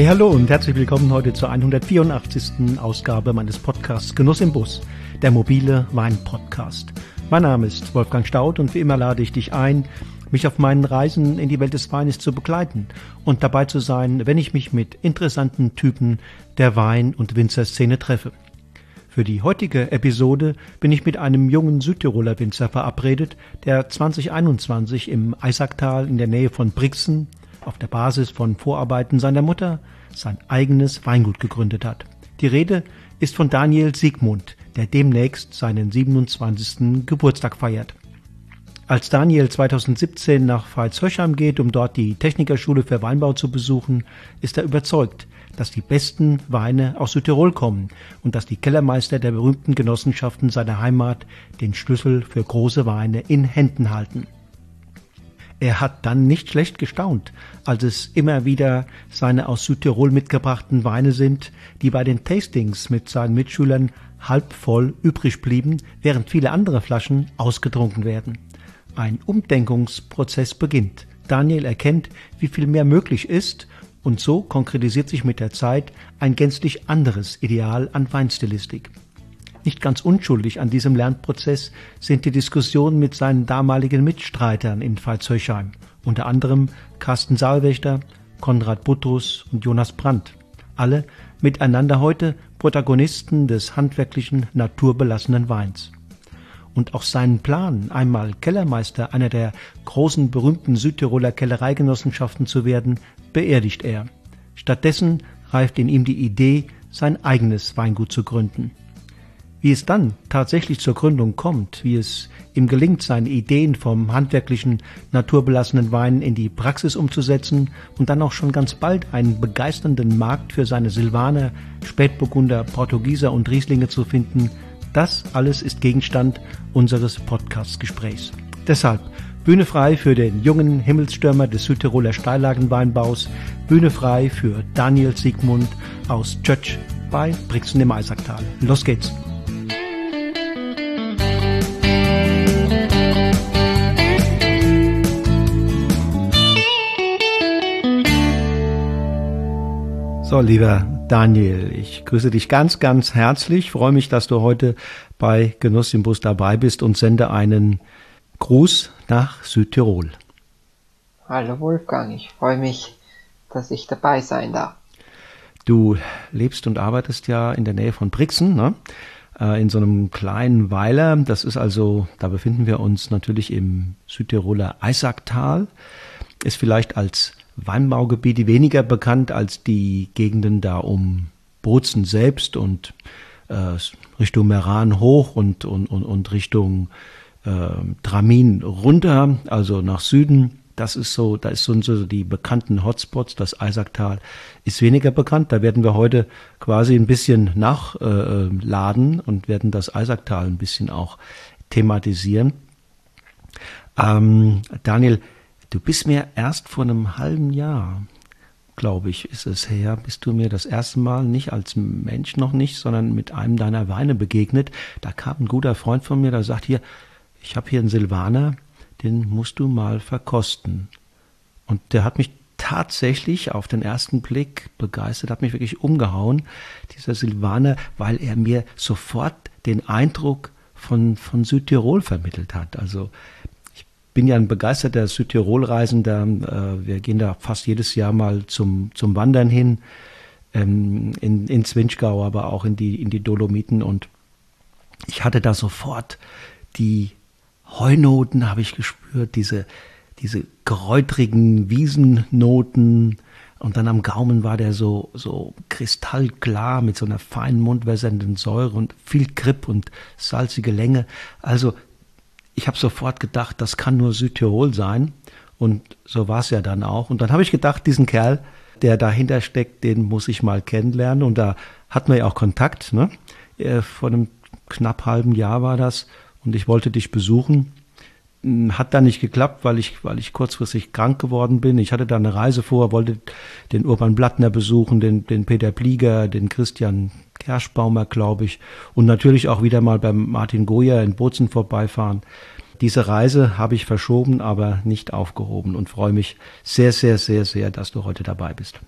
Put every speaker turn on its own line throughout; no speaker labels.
Hey, hallo und herzlich willkommen heute zur 184. Ausgabe meines Podcasts Genuss im Bus, der mobile Wein-Podcast. Mein Name ist Wolfgang Staudt und wie immer lade ich dich ein, mich auf meinen Reisen in die Welt des Weines zu begleiten und dabei zu sein, wenn ich mich mit interessanten Typen der Wein- und Winzerszene treffe. Für die heutige Episode bin ich mit einem jungen Südtiroler Winzer verabredet, der 2021 im Eisacktal in der Nähe von Brixen auf der Basis von Vorarbeiten seiner Mutter sein eigenes Weingut gegründet hat. Die Rede ist von Daniel Siegmund, der demnächst seinen 27. Geburtstag feiert. Als Daniel 2017 nach Veitshöchheim geht, um dort die Technikerschule für Weinbau zu besuchen, ist er überzeugt, dass die besten Weine aus Südtirol kommen und dass die Kellermeister der berühmten Genossenschaften seiner Heimat den Schlüssel für große Weine in Händen halten. Er hat dann nicht schlecht gestaunt, als es immer wieder seine aus Südtirol mitgebrachten Weine sind, die bei den Tastings mit seinen Mitschülern halb voll übrig blieben, während viele andere Flaschen ausgetrunken werden. Ein Umdenkungsprozess beginnt. Daniel erkennt, wie viel mehr möglich ist, und so konkretisiert sich mit der Zeit ein gänzlich anderes Ideal an Weinstilistik. Nicht ganz unschuldig an diesem Lernprozess sind die Diskussionen mit seinen damaligen Mitstreitern in Veitshöchheim, unter anderem Carsten Saalwächter, Konrad Buttrus und Jonas Brandt. Alle miteinander heute Protagonisten des handwerklichen, naturbelassenen Weins. Und auch seinen Plan, einmal Kellermeister einer der großen, berühmten Südtiroler Kellereigenossenschaften zu werden, beerdigt er. Stattdessen reift in ihm die Idee, sein eigenes Weingut zu gründen. Wie es dann tatsächlich zur Gründung kommt, wie es ihm gelingt, seine Ideen vom handwerklichen, naturbelassenen Wein in die Praxis umzusetzen und dann auch schon ganz bald einen begeisternden Markt für seine Silvaner, Spätburgunder, Portugieser und Rieslinge zu finden, das alles ist Gegenstand unseres Podcast-Gesprächs. Deshalb Bühne frei für den jungen Himmelsstürmer des Südtiroler Steillagenweinbaus, Bühne frei für Daniel Siegmund aus Tschötsch bei Brixen im Eisacktal. Los geht's! So, lieber Daniel, ich grüße dich ganz, ganz herzlich. Ich freue mich, dass du heute bei Genuss im Bus dabei bist und sende einen Gruß nach Südtirol.
Hallo Wolfgang, ich freue mich, dass ich dabei sein darf.
Du lebst und arbeitest ja in der Nähe von Brixen, ne? In so einem kleinen Weiler. Das ist also, da befinden wir uns natürlich im Südtiroler Eisacktal. Ist vielleicht als Weinbaugebiete weniger bekannt als die Gegenden da um Bozen selbst und Richtung Meran hoch und Richtung Tramin runter, also nach Süden. Das ist so, da sind so die bekannten Hotspots. Das Eisacktal ist weniger bekannt. Da werden wir heute quasi ein bisschen nachladen und werden das Eisacktal ein bisschen auch thematisieren. Daniel, du bist mir erst vor einem halben Jahr, glaube ich, ist es her, bist du mir das erste Mal nicht als Mensch noch nicht, sondern mit einem deiner Weine begegnet. Da kam ein guter Freund von mir, der sagt hier, ich habe hier einen Silvaner, den musst du mal verkosten. Und der hat mich tatsächlich auf den ersten Blick begeistert, hat mich wirklich umgehauen, dieser Silvaner, weil er mir sofort den Eindruck von Südtirol vermittelt hat. Also bin ja ein begeisterter Südtirol-Reisender. Wir gehen da fast jedes Jahr mal zum Wandern hin, in Zwinchgau, aber auch in die Dolomiten. Und ich hatte da sofort die Heunoten, habe ich gespürt, diese kräutrigen Wiesennoten. Und dann am Gaumen war der so kristallklar mit so einer feinen, mundwässernden Säure und viel Grip und salzige Länge. Also ich habe sofort gedacht, das kann nur Südtirol sein. Und so war es ja dann auch. Und dann habe ich gedacht, diesen Kerl, der dahinter steckt, den muss ich mal kennenlernen. Und da hatten wir ja auch Kontakt, ne? Vor einem knapp halben Jahr war das. Und ich wollte dich besuchen. Hat dann nicht geklappt, weil ich kurzfristig krank geworden bin. Ich hatte da eine Reise vor, wollte den Urban Blattner besuchen, den Peter Plieger, den Christian Kerschbaumer, glaube ich, und natürlich auch wieder mal beim Martin Goyer in Bozen vorbeifahren. Diese Reise habe ich verschoben, aber nicht aufgehoben und freue mich sehr, sehr, sehr, sehr, dass du heute dabei bist.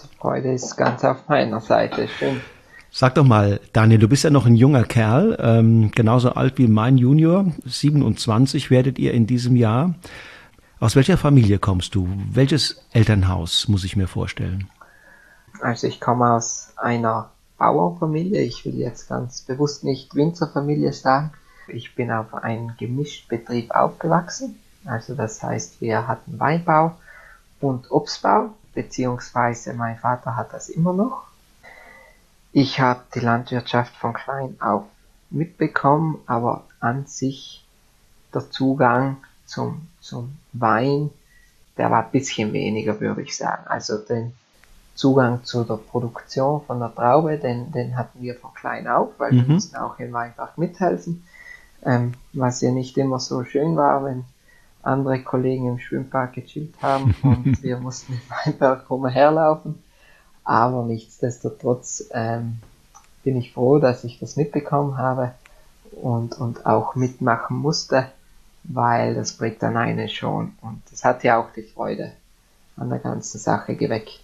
Freude ist ganz auf meiner Seite. Schön.
Sag doch mal, Daniel, du bist ja noch ein junger Kerl, genauso alt wie mein Junior, 27 werdet ihr in diesem Jahr. Aus welcher Familie kommst du? Welches Elternhaus muss ich mir vorstellen?
Also ich komme aus einer Bauernfamilie. Ich will jetzt ganz bewusst nicht Winzerfamilie sagen. Ich bin auf einem Gemischtbetrieb aufgewachsen. Also das heißt, wir hatten Weinbau und Obstbau, beziehungsweise mein Vater hat das immer noch. Ich habe die Landwirtschaft von klein auf mitbekommen, aber an sich der Zugang zum Wein, der war ein bisschen weniger, würde ich sagen. Also den Zugang zu der Produktion von der Traube, den hatten wir von klein auf, weil wir mussten auch im Weinberg mithelfen, was ja nicht immer so schön war, wenn andere Kollegen im Schwimmbad gechillt haben und wir mussten im Weinberg rumherlaufen. Aber nichtsdestotrotz bin ich froh, dass ich das mitbekommen habe und auch mitmachen musste, weil das prägt dann einen schon. Und das hat ja auch die Freude an der ganzen Sache geweckt.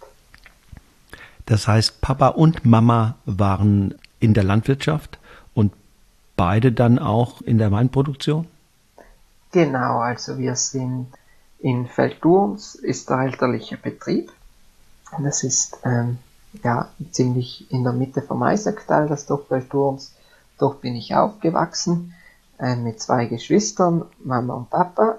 Das heißt, Papa und Mama waren in der Landwirtschaft und beide dann auch in der Weinproduktion?
Genau, also wir sind in Veltourns, ist der elterliche Betrieb. Das ist ziemlich in der Mitte vom Eisacktal, das Dorf Veltourns. Dort bin ich aufgewachsen mit 2 Geschwistern, Mama und Papa.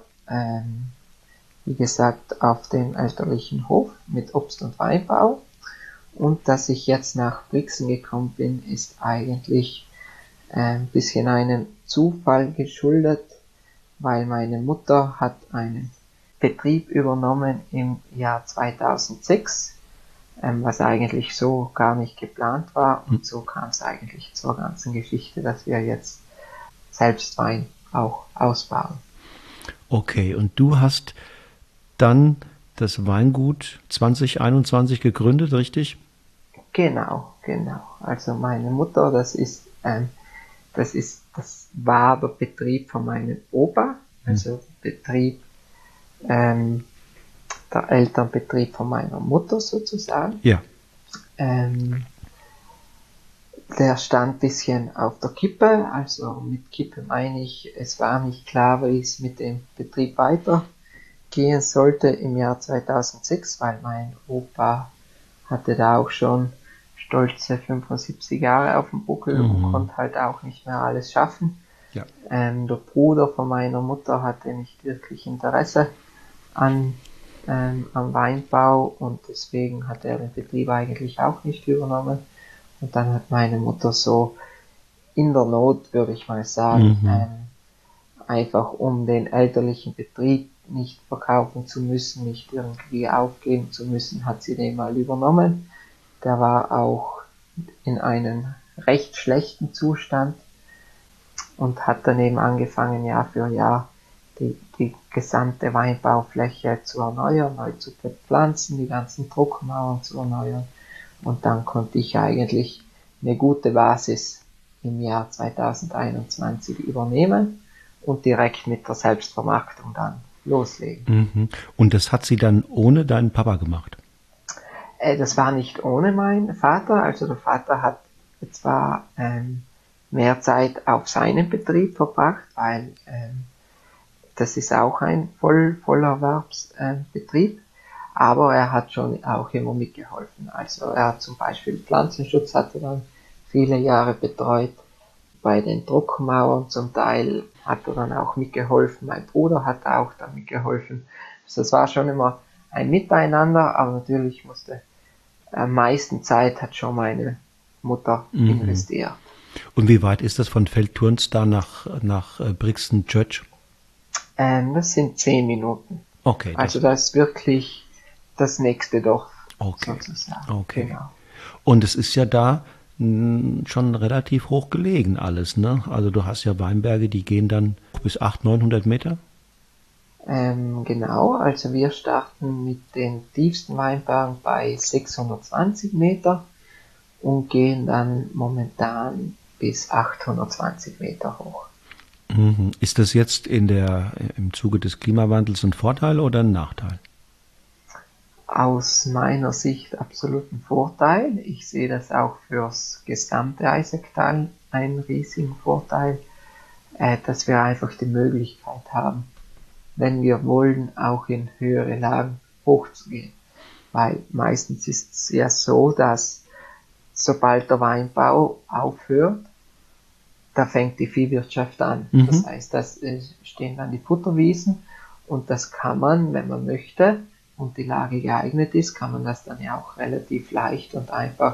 Wie gesagt, auf dem elterlichen Hof mit Obst- und Weinbau. Und dass ich jetzt nach Brixen gekommen bin, ist eigentlich ein bisschen einem Zufall geschuldet, weil meine Mutter hat einen Betrieb übernommen im Jahr 2006, was eigentlich so gar nicht geplant war. Und so kam es eigentlich zur ganzen Geschichte, dass wir jetzt selbst Wein auch ausbauen.
Okay, und du hast dann das Weingut 2021 gegründet, richtig?
Genau. Also meine Mutter, das war der Betrieb von meinem Opa, also Betrieb, der Elternbetrieb von meiner Mutter sozusagen.
Ja.
Der stand ein bisschen auf der Kippe, also mit Kippe meine ich, es war nicht klar, wie es mit dem Betrieb weitergehen sollte im Jahr 2006, weil mein Opa hatte da auch schon stolze 75 Jahre auf dem Buckel und konnte halt auch nicht mehr alles schaffen.
Ja.
Der Bruder von meiner Mutter hatte nicht wirklich Interesse am Weinbau und deswegen hat er den Betrieb eigentlich auch nicht übernommen. Und dann hat meine Mutter so in der Not, würde ich mal sagen, einfach um den elterlichen Betrieb nicht verkaufen zu müssen, nicht irgendwie aufgeben zu müssen, hat sie den mal übernommen. Der war auch in einem recht schlechten Zustand und hat dann eben angefangen, Jahr für Jahr die gesamte Weinbaufläche zu erneuern, neu zu bepflanzen, die ganzen Druckmauern zu erneuern. Und dann konnte ich eigentlich eine gute Basis im Jahr 2021 übernehmen und direkt mit der Selbstvermarktung dann loslegen.
Und das hat sie dann ohne deinen Papa gemacht?
Das war nicht ohne meinen Vater, also der Vater hat zwar mehr Zeit auf seinem Betrieb verbracht, weil das ist auch ein Vollerwerbsbetrieb, aber er hat schon auch immer mitgeholfen. Also er hat zum Beispiel Pflanzenschutz hat er dann viele Jahre betreut, bei den Druckmauern zum Teil hat er dann auch mitgeholfen, mein Bruder hat auch da mitgeholfen. Also es war schon immer ein Miteinander, aber natürlich musste am meisten Zeit hat schon meine Mutter investiert.
Und wie weit ist das von Veltourns da nach Brixen Church?
Das sind 10 Minuten.
Okay.
Also das ist wirklich das nächste Dorf
sozusagen. Okay.
Genau.
Und es ist ja da schon relativ hoch gelegen alles, ne? Also du hast ja Weinberge, die gehen dann bis 800-900 Meter?
Genau, also wir starten mit den tiefsten Weinbergen bei 620 Meter und gehen dann momentan bis 820 Meter hoch.
Ist das jetzt im Zuge des Klimawandels ein Vorteil oder ein Nachteil?
Aus meiner Sicht absoluten Vorteil. Ich sehe das auch fürs gesamte Eisacktal einen riesigen Vorteil, dass wir einfach die Möglichkeit haben, wenn wir wollen, auch in höhere Lagen hochzugehen. Weil meistens ist es ja so, dass sobald der Weinbau aufhört, da fängt die Viehwirtschaft an.
Mhm.
Das heißt, das stehen dann die Futterwiesen und das kann man, wenn man möchte und die Lage geeignet ist, kann man das dann ja auch relativ leicht und einfach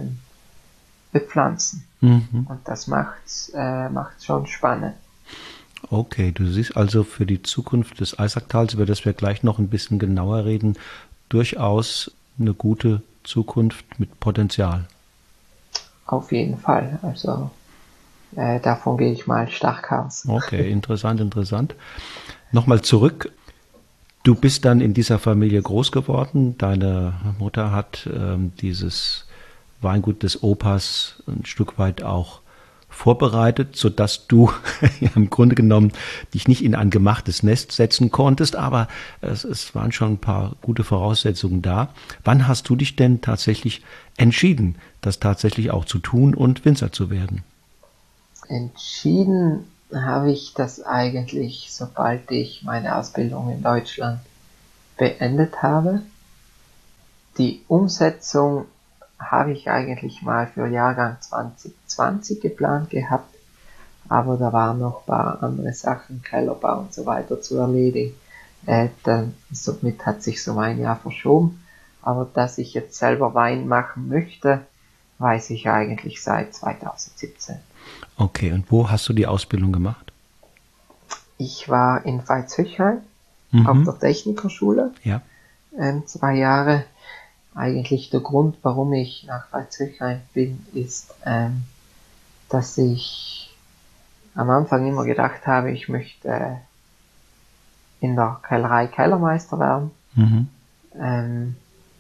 bepflanzen.
Mhm.
Und das macht's schon spannend.
Okay, du siehst also für die Zukunft des Eisacktals, über das wir gleich noch ein bisschen genauer reden, durchaus eine gute Zukunft mit Potenzial.
Auf jeden Fall. Also davon gehe ich mal stark aus.
Okay, interessant. Nochmal zurück. Du bist dann in dieser Familie groß geworden. Deine Mutter hat dieses Weingut des Opas ein Stück weit auch vorbereitet, sodass du ja, im Grunde genommen dich nicht in ein gemachtes Nest setzen konntest, aber es waren schon ein paar gute Voraussetzungen da. Wann hast du dich denn tatsächlich entschieden, das tatsächlich auch zu tun und Winzer zu werden?
Entschieden habe ich das eigentlich, sobald ich meine Ausbildung in Deutschland beendet habe. Die Umsetzung habe ich eigentlich mal für Jahrgang 2020 geplant gehabt, aber da waren noch ein paar andere Sachen, Kellerbau und so weiter zu erledigen. Somit hat sich so ein Jahr verschoben. Aber dass ich jetzt selber Wein machen möchte, weiß ich eigentlich seit 2017.
Okay, und wo hast du die Ausbildung gemacht?
Ich war in Veitshöchheim auf
Mhm.
der Technikerschule,
Ja.
2 Jahre. Eigentlich der Grund, warum ich nach Veitshöchheim bin, ist, dass ich am Anfang immer gedacht habe, ich möchte in der Kellerei Kellermeister werden.
Mhm.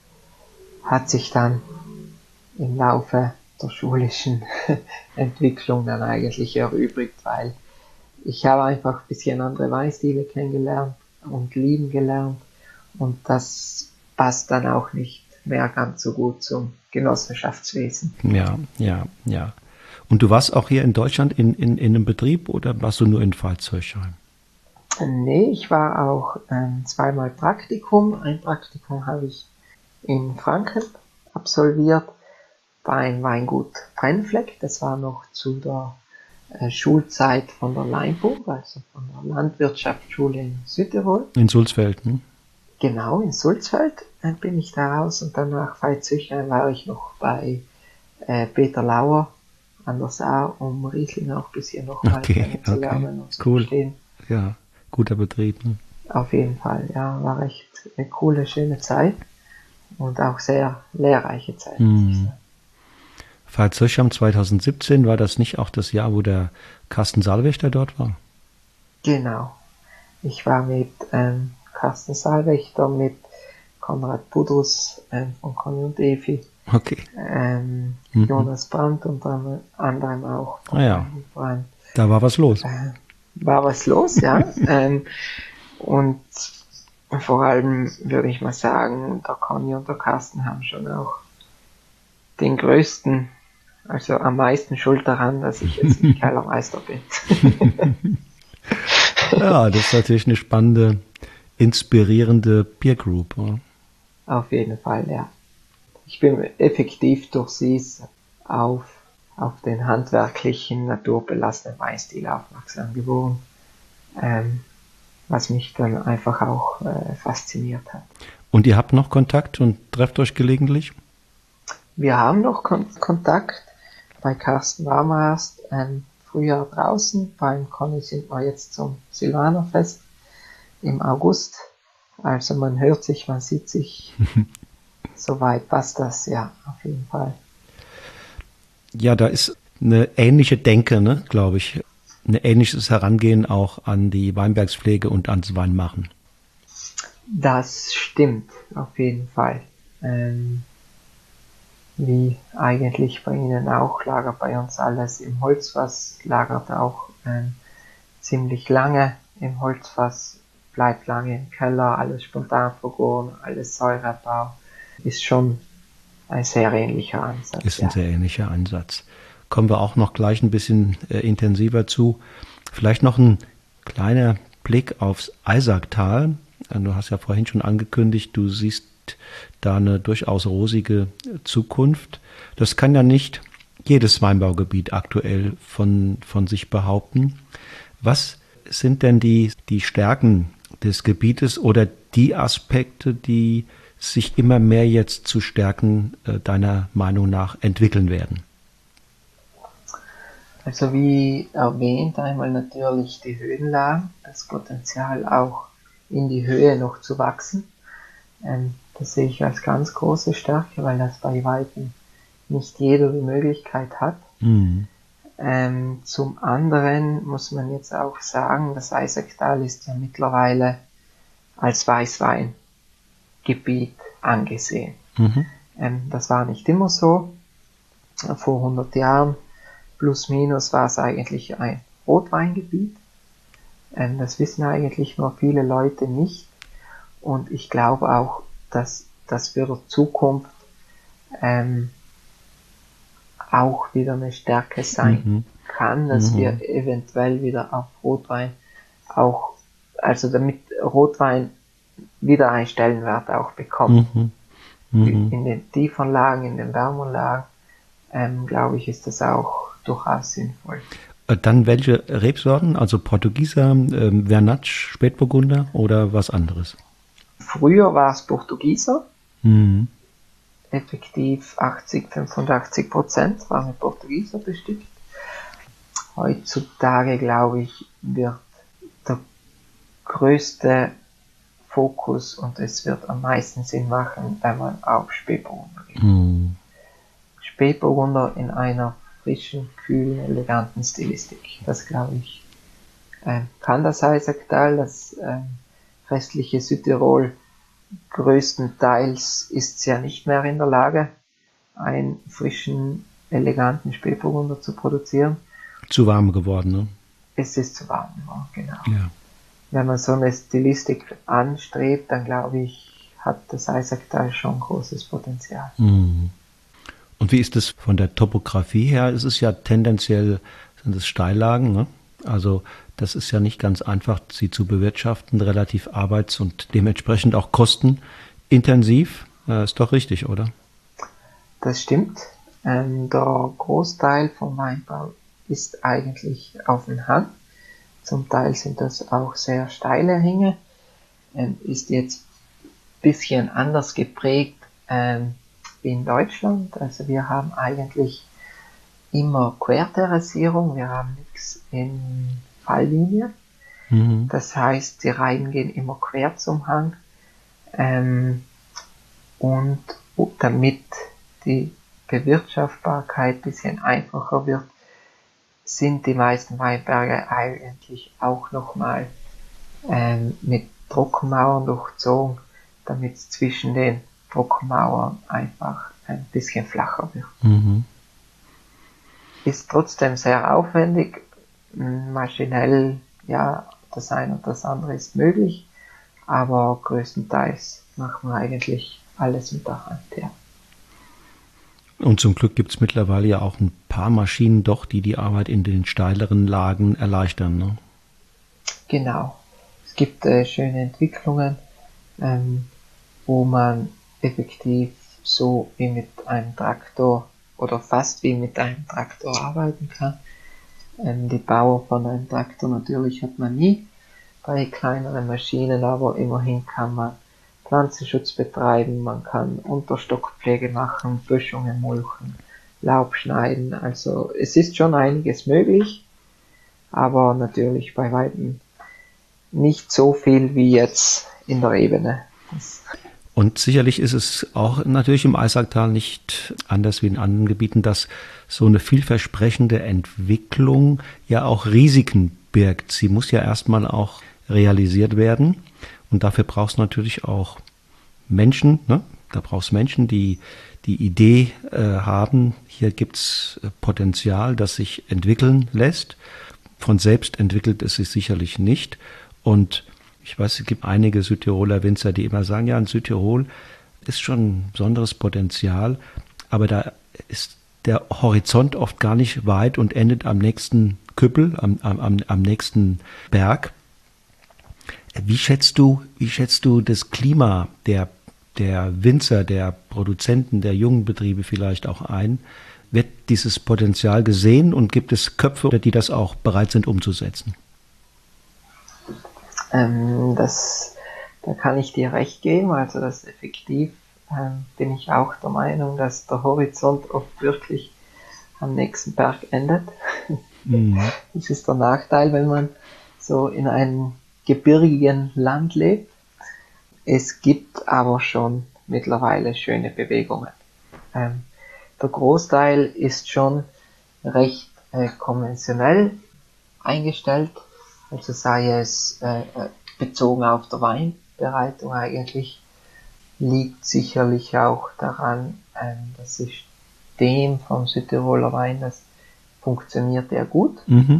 Hat sich dann im Laufe der schulischen Entwicklung dann eigentlich erübrigt, weil ich habe einfach ein bisschen andere Weinstile kennengelernt und lieben gelernt und das passt dann auch nicht mehr ganz so gut zum Genossenschaftswesen.
Ja. Und du warst auch hier in Deutschland in einem Betrieb oder warst du nur in Veitshöchheim?
Nee, ich war auch 2-mal Praktikum. Ein Praktikum habe ich in Franken absolviert beim Weingut Brennfleck. Das war noch zu der Schulzeit von der Leinburg, also von der Landwirtschaftsschule in Südtirol.
In Sulzfeld, ne?
Genau, in Sulzfeld bin ich da raus und dann nach Veitshöchheim war ich noch bei Peter Lauer an der Saar, um Riesling auch ein bisschen noch mal kennenzulernen und zu
cool.
verstehen.
Ja, guter Betrieb. Ne?
Auf jeden Fall, ja, war echt eine coole, schöne Zeit und auch sehr lehrreiche Zeit.
Veitshöchheim 2017, war das nicht auch das Jahr, wo der Carsten Saalwächter dort war?
Genau. Ich war mit Carsten Saalwächter, mit Konrad Budrus von Conny und Evi,
Okay.
Jonas Brandt unter anderem auch.
Ja. Da war was los.
War was los, ja. Und vor allem würde ich mal sagen, der Conny und der Carsten haben schon auch den größten, also am meisten Schuld daran, dass ich jetzt nicht Kellermeister bin.
Ja, das ist natürlich eine spannende, inspirierende Peer Group. Oder?
Auf jeden Fall, ja. Ich bin effektiv durch sie auf den handwerklichen, naturbelassenen Weinstil aufmerksam geworden, was mich dann einfach auch fasziniert hat.
Und ihr habt noch Kontakt und trefft euch gelegentlich?
Wir haben noch Kontakt. Bei Carsten waren wir erst Frühjahr draußen. Beim Conny sind wir jetzt zum Silvanerfest im August. Also man hört sich, man sieht sich. Soweit passt das, ja, auf jeden Fall.
Ja, da ist eine ähnliche Denke, ne, glaube ich. Ein ähnliches Herangehen auch an die Weinbergspflege und ans Weinmachen.
Das stimmt, auf jeden Fall. Wie eigentlich bei Ihnen auch, lagert bei uns alles im Holzfass, lagert auch ziemlich lange im Holzfass, bleibt lange im Keller, alles spontan vergoren, alles Säureabbau. Ist schon ein sehr ähnlicher Ansatz.
Ist ein sehr ähnlicher Ansatz. Kommen wir auch noch gleich ein bisschen intensiver zu. Vielleicht noch ein kleiner Blick aufs Eisacktal. Du hast ja vorhin schon angekündigt, du siehst da eine durchaus rosige Zukunft. Das kann ja nicht jedes Weinbaugebiet aktuell von sich behaupten. Was sind denn die Stärken des Gebietes oder die Aspekte, die sich immer mehr jetzt zu Stärken deiner Meinung nach entwickeln werden?
Also wie erwähnt, einmal natürlich die Höhenlagen, das Potenzial auch in die Höhe noch zu wachsen. Das sehe ich als ganz große Stärke, weil das bei Weitem nicht jeder die Möglichkeit hat. Mhm. Zum anderen muss man jetzt auch sagen, das Eisacktal ist ja mittlerweile als Weißweingebiet angesehen. Mhm. Das war nicht immer so. Vor 100 Jahren plus minus war es eigentlich ein Rotweingebiet. Das wissen eigentlich nur viele Leute nicht. Und ich glaube auch, dass das für die Zukunft auch wieder eine Stärke sein kann, dass wir eventuell wieder auf Rotwein auch, also damit Rotwein wieder einen Stellenwert auch bekommt. In den tiefen Lagen, in den wärmeren Lagen, glaube ich, ist das auch durchaus sinnvoll.
Dann welche Rebsorten, also Portugieser, Vernatsch, Spätburgunder oder was anderes?
Früher war es Portugieser. Effektiv 85% war mit Portugieser bestückt. Heutzutage, glaube ich, wird der größte Fokus und es wird am meisten Sinn machen, wenn man auf Spätburgunder geht. Spätburgunder in einer frischen, kühlen, eleganten Stilistik. Das, glaube ich, kann das Eisacktal, das restliche Südtirol größtenteils ist es ja nicht mehr in der Lage, einen frischen, eleganten Spätburgunder zu produzieren.
Zu warm geworden, ne?
Es ist zu warm geworden, genau.
Ja.
Wenn man so eine Stilistik anstrebt, dann glaube ich, hat das Eisacktal schon großes Potenzial.
Und wie ist es von der Topografie her? Es ist ja tendenziell, sind es Steillagen, ne? Also das ist ja nicht ganz einfach, sie zu bewirtschaften, relativ arbeits- und dementsprechend auch kostenintensiv. Ist doch richtig, oder?
Das stimmt. Der Großteil vom Weinbau ist eigentlich auf dem Hang. Zum Teil sind das auch sehr steile Hänge. Ist jetzt ein bisschen anders geprägt wie in Deutschland. Also wir haben eigentlich immer Querterrassierung. Wir haben nichts in Falllinie. Das heißt, die Reihen gehen immer quer zum Hang. Und damit die Bewirtschaftbarkeit ein bisschen einfacher wird, sind die meisten Weinberge eigentlich auch nochmal mit Trockenmauern durchzogen, damit es zwischen den Trockenmauern einfach ein bisschen flacher wird. Ist trotzdem sehr aufwendig, maschinell, ja, das eine und das andere ist möglich, aber größtenteils machen wir eigentlich alles mit der Hand, ja.
Und zum Glück gibt es mittlerweile ja auch ein paar Maschinen doch, die Arbeit in den steileren Lagen erleichtern, ne?
Genau. Es gibt schöne Entwicklungen, wo man effektiv so wie mit einem Traktor oder fast wie mit einem Traktor arbeiten kann. Die Power von einem Traktor natürlich hat man nie bei kleineren Maschinen, aber immerhin kann man Pflanzenschutz betreiben, man kann Unterstockpflege machen, Böschungen mulchen, Laub schneiden, also es ist schon einiges möglich, aber natürlich bei weitem nicht so viel wie jetzt in der Ebene.
Und sicherlich ist es auch natürlich im Eisacktal nicht anders wie in anderen Gebieten, dass so eine vielversprechende Entwicklung ja auch Risiken birgt. Sie muss ja erstmal auch realisiert werden. Und dafür brauchst du natürlich auch Menschen, ne? Da brauchst du Menschen, die die Idee haben, hier gibt's Potenzial, das sich entwickeln lässt. Von selbst entwickelt es sich sicherlich nicht. Und Ich weiß, es gibt einige Südtiroler Winzer, die immer sagen, ja, in Südtirol ist schon ein besonderes Potenzial, aber da ist der Horizont oft gar nicht weit und endet am nächsten Küppel, am nächsten Berg. Wie schätzt du das Klima der Winzer, der Produzenten, der jungen Betriebe vielleicht auch ein? Wird dieses Potenzial gesehen und gibt es Köpfe, die das auch bereit sind umzusetzen?
Da kann ich dir recht geben, also das effektiv bin ich auch der Meinung, dass der Horizont oft wirklich am nächsten Berg endet. Mhm. Das ist der Nachteil, wenn man so in einem gebirgigen Land lebt. Es gibt aber schon mittlerweile schöne Bewegungen. Der Großteil ist schon recht konventionell eingestellt, also sei es bezogen auf der Weinbereitung eigentlich, liegt sicherlich auch daran, das System vom Südtiroler Wein, das funktioniert ja gut. Mhm.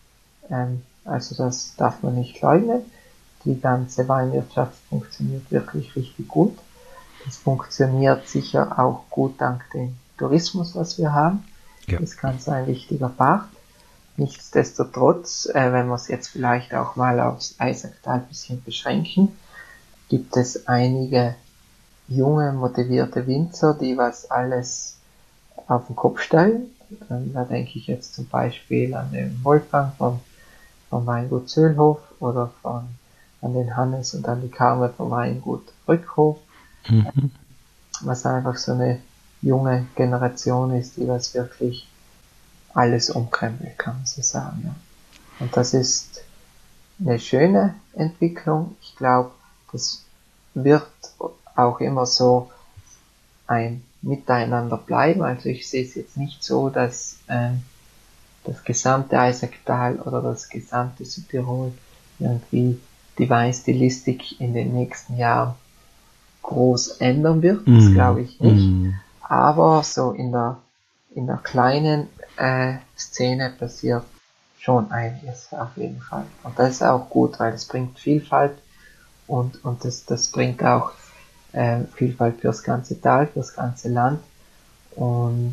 Also das darf man nicht leugnen. Die ganze Weinwirtschaft funktioniert wirklich richtig gut. Das funktioniert sicher auch gut dank dem Tourismus, was wir haben. Ja. Das ist ganz ein wichtiger Part. Nichtsdestotrotz, wenn wir es jetzt vielleicht auch mal aufs Eisacktal ein bisschen beschränken, gibt es einige junge, motivierte Winzer, die was alles auf den Kopf stellen. Da denke ich jetzt zum Beispiel an den Wolfgang vom Weingut Zöllhof oder an den Hannes und an die Carmen vom Weingut Rückhof. Mhm. Was einfach so eine junge Generation ist, die was wirklich alles umkrempelt, kann man so sagen. Ja. Und das ist eine schöne Entwicklung. Ich glaube, das wird auch immer so ein Miteinander bleiben. Also ich sehe es jetzt nicht so, dass das gesamte Eisacktal oder das gesamte Südtirol irgendwie die Weinstilistik in den nächsten Jahren groß ändern wird. Das glaube ich nicht. Aber so in der kleinen Szene passiert schon einiges auf jeden Fall. Und das ist auch gut, weil es bringt Vielfalt und das bringt auch Vielfalt fürs ganze Tal, fürs ganze Land und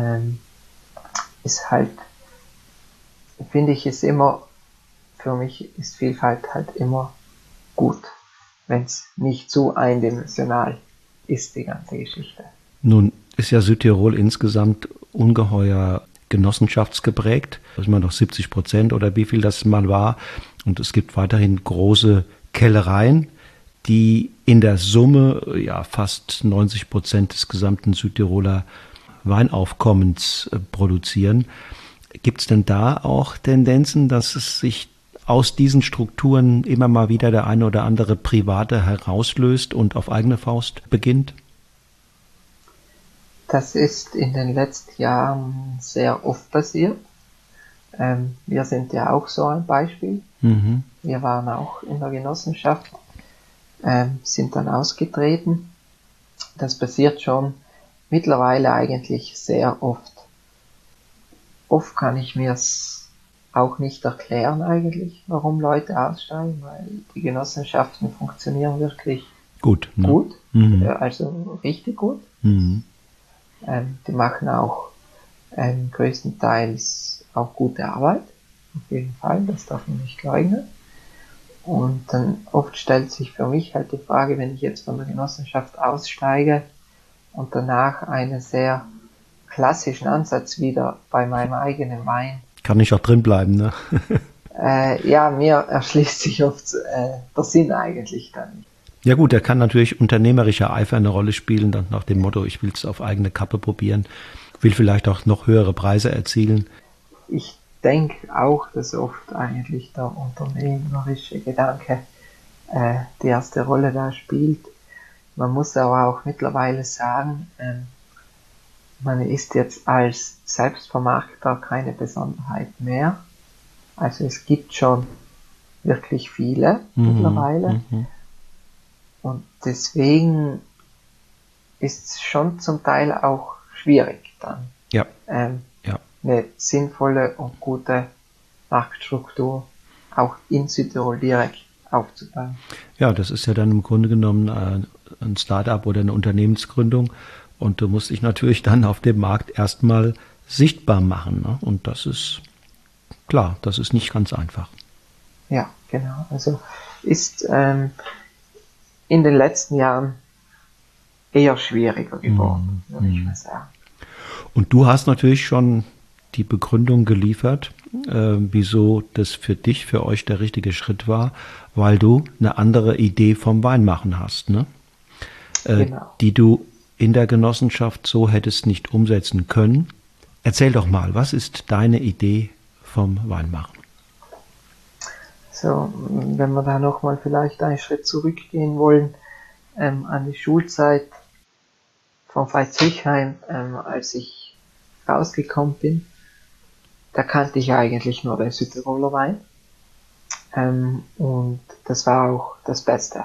ist halt, finde ich, ist immer, für mich ist Vielfalt halt immer gut, wenn es nicht zu eindimensional ist, die ganze Geschichte.
Nun ist ja Südtirol insgesamt ungeheuer genossenschaftsgeprägt, also immer noch 70% oder wie viel das mal war. Und es gibt weiterhin große Kellereien, die in der Summe ja fast 90% des gesamten Südtiroler Weinaufkommens produzieren. Gibt es denn da auch Tendenzen, dass es sich aus diesen Strukturen immer mal wieder der eine oder andere Private herauslöst und auf eigene Faust beginnt?
Das ist in den letzten Jahren sehr oft passiert. Wir sind ja auch so ein Beispiel. Mhm. Wir waren auch in der Genossenschaft, sind dann ausgetreten. Das passiert schon mittlerweile eigentlich sehr oft. Oft kann ich mir es auch nicht erklären eigentlich, warum Leute aussteigen, weil die Genossenschaften funktionieren wirklich gut. Ne? Gut, also richtig gut. Mhm. Die machen auch größtenteils auch gute Arbeit, auf jeden Fall, das darf man nicht leugnen. Und dann oft stellt sich für mich halt die Frage, wenn ich jetzt von der Genossenschaft aussteige und danach einen sehr klassischen Ansatz wieder bei meinem eigenen Wein.
Kann ich auch drin bleiben, ne?
Ja, mir erschließt sich oft der Sinn eigentlich dann nicht.
Ja gut, da kann natürlich unternehmerischer Eifer eine Rolle spielen, dann nach dem Motto, ich will es auf eigene Kappe probieren, will vielleicht auch noch höhere Preise erzielen.
Ich denke auch, dass oft eigentlich der unternehmerische Gedanke die erste Rolle da spielt. Man muss aber auch mittlerweile sagen, man ist jetzt als Selbstvermarkter keine Besonderheit mehr. Also es gibt schon wirklich viele mittlerweile. Mhm. Und deswegen ist es schon zum Teil auch schwierig, dann eine sinnvolle und gute Marktstruktur auch in Südtirol direkt aufzubauen.
Ja, das ist ja dann im Grunde genommen ein Start-up oder eine Unternehmensgründung und du musst dich natürlich dann auf dem Markt erstmal sichtbar machen. Ne? Und das ist klar, das ist nicht ganz einfach.
Ja, genau. Also ist in den letzten Jahren eher schwieriger geworden, würde ich mal sagen.
Und du hast natürlich schon die Begründung geliefert, wieso das für dich, für euch der richtige Schritt war, weil du eine andere Idee vom Weinmachen hast, ne?
Genau.
Die du in der Genossenschaft so hättest nicht umsetzen können. Erzähl doch mal, was ist deine Idee vom Weinmachen?
So, wenn wir da nochmal vielleicht einen Schritt zurückgehen wollen, an die Schulzeit von Veitshöchheim, als ich rausgekommen bin, da kannte ich eigentlich nur den Südtiroler Wein. Und das war auch das Beste.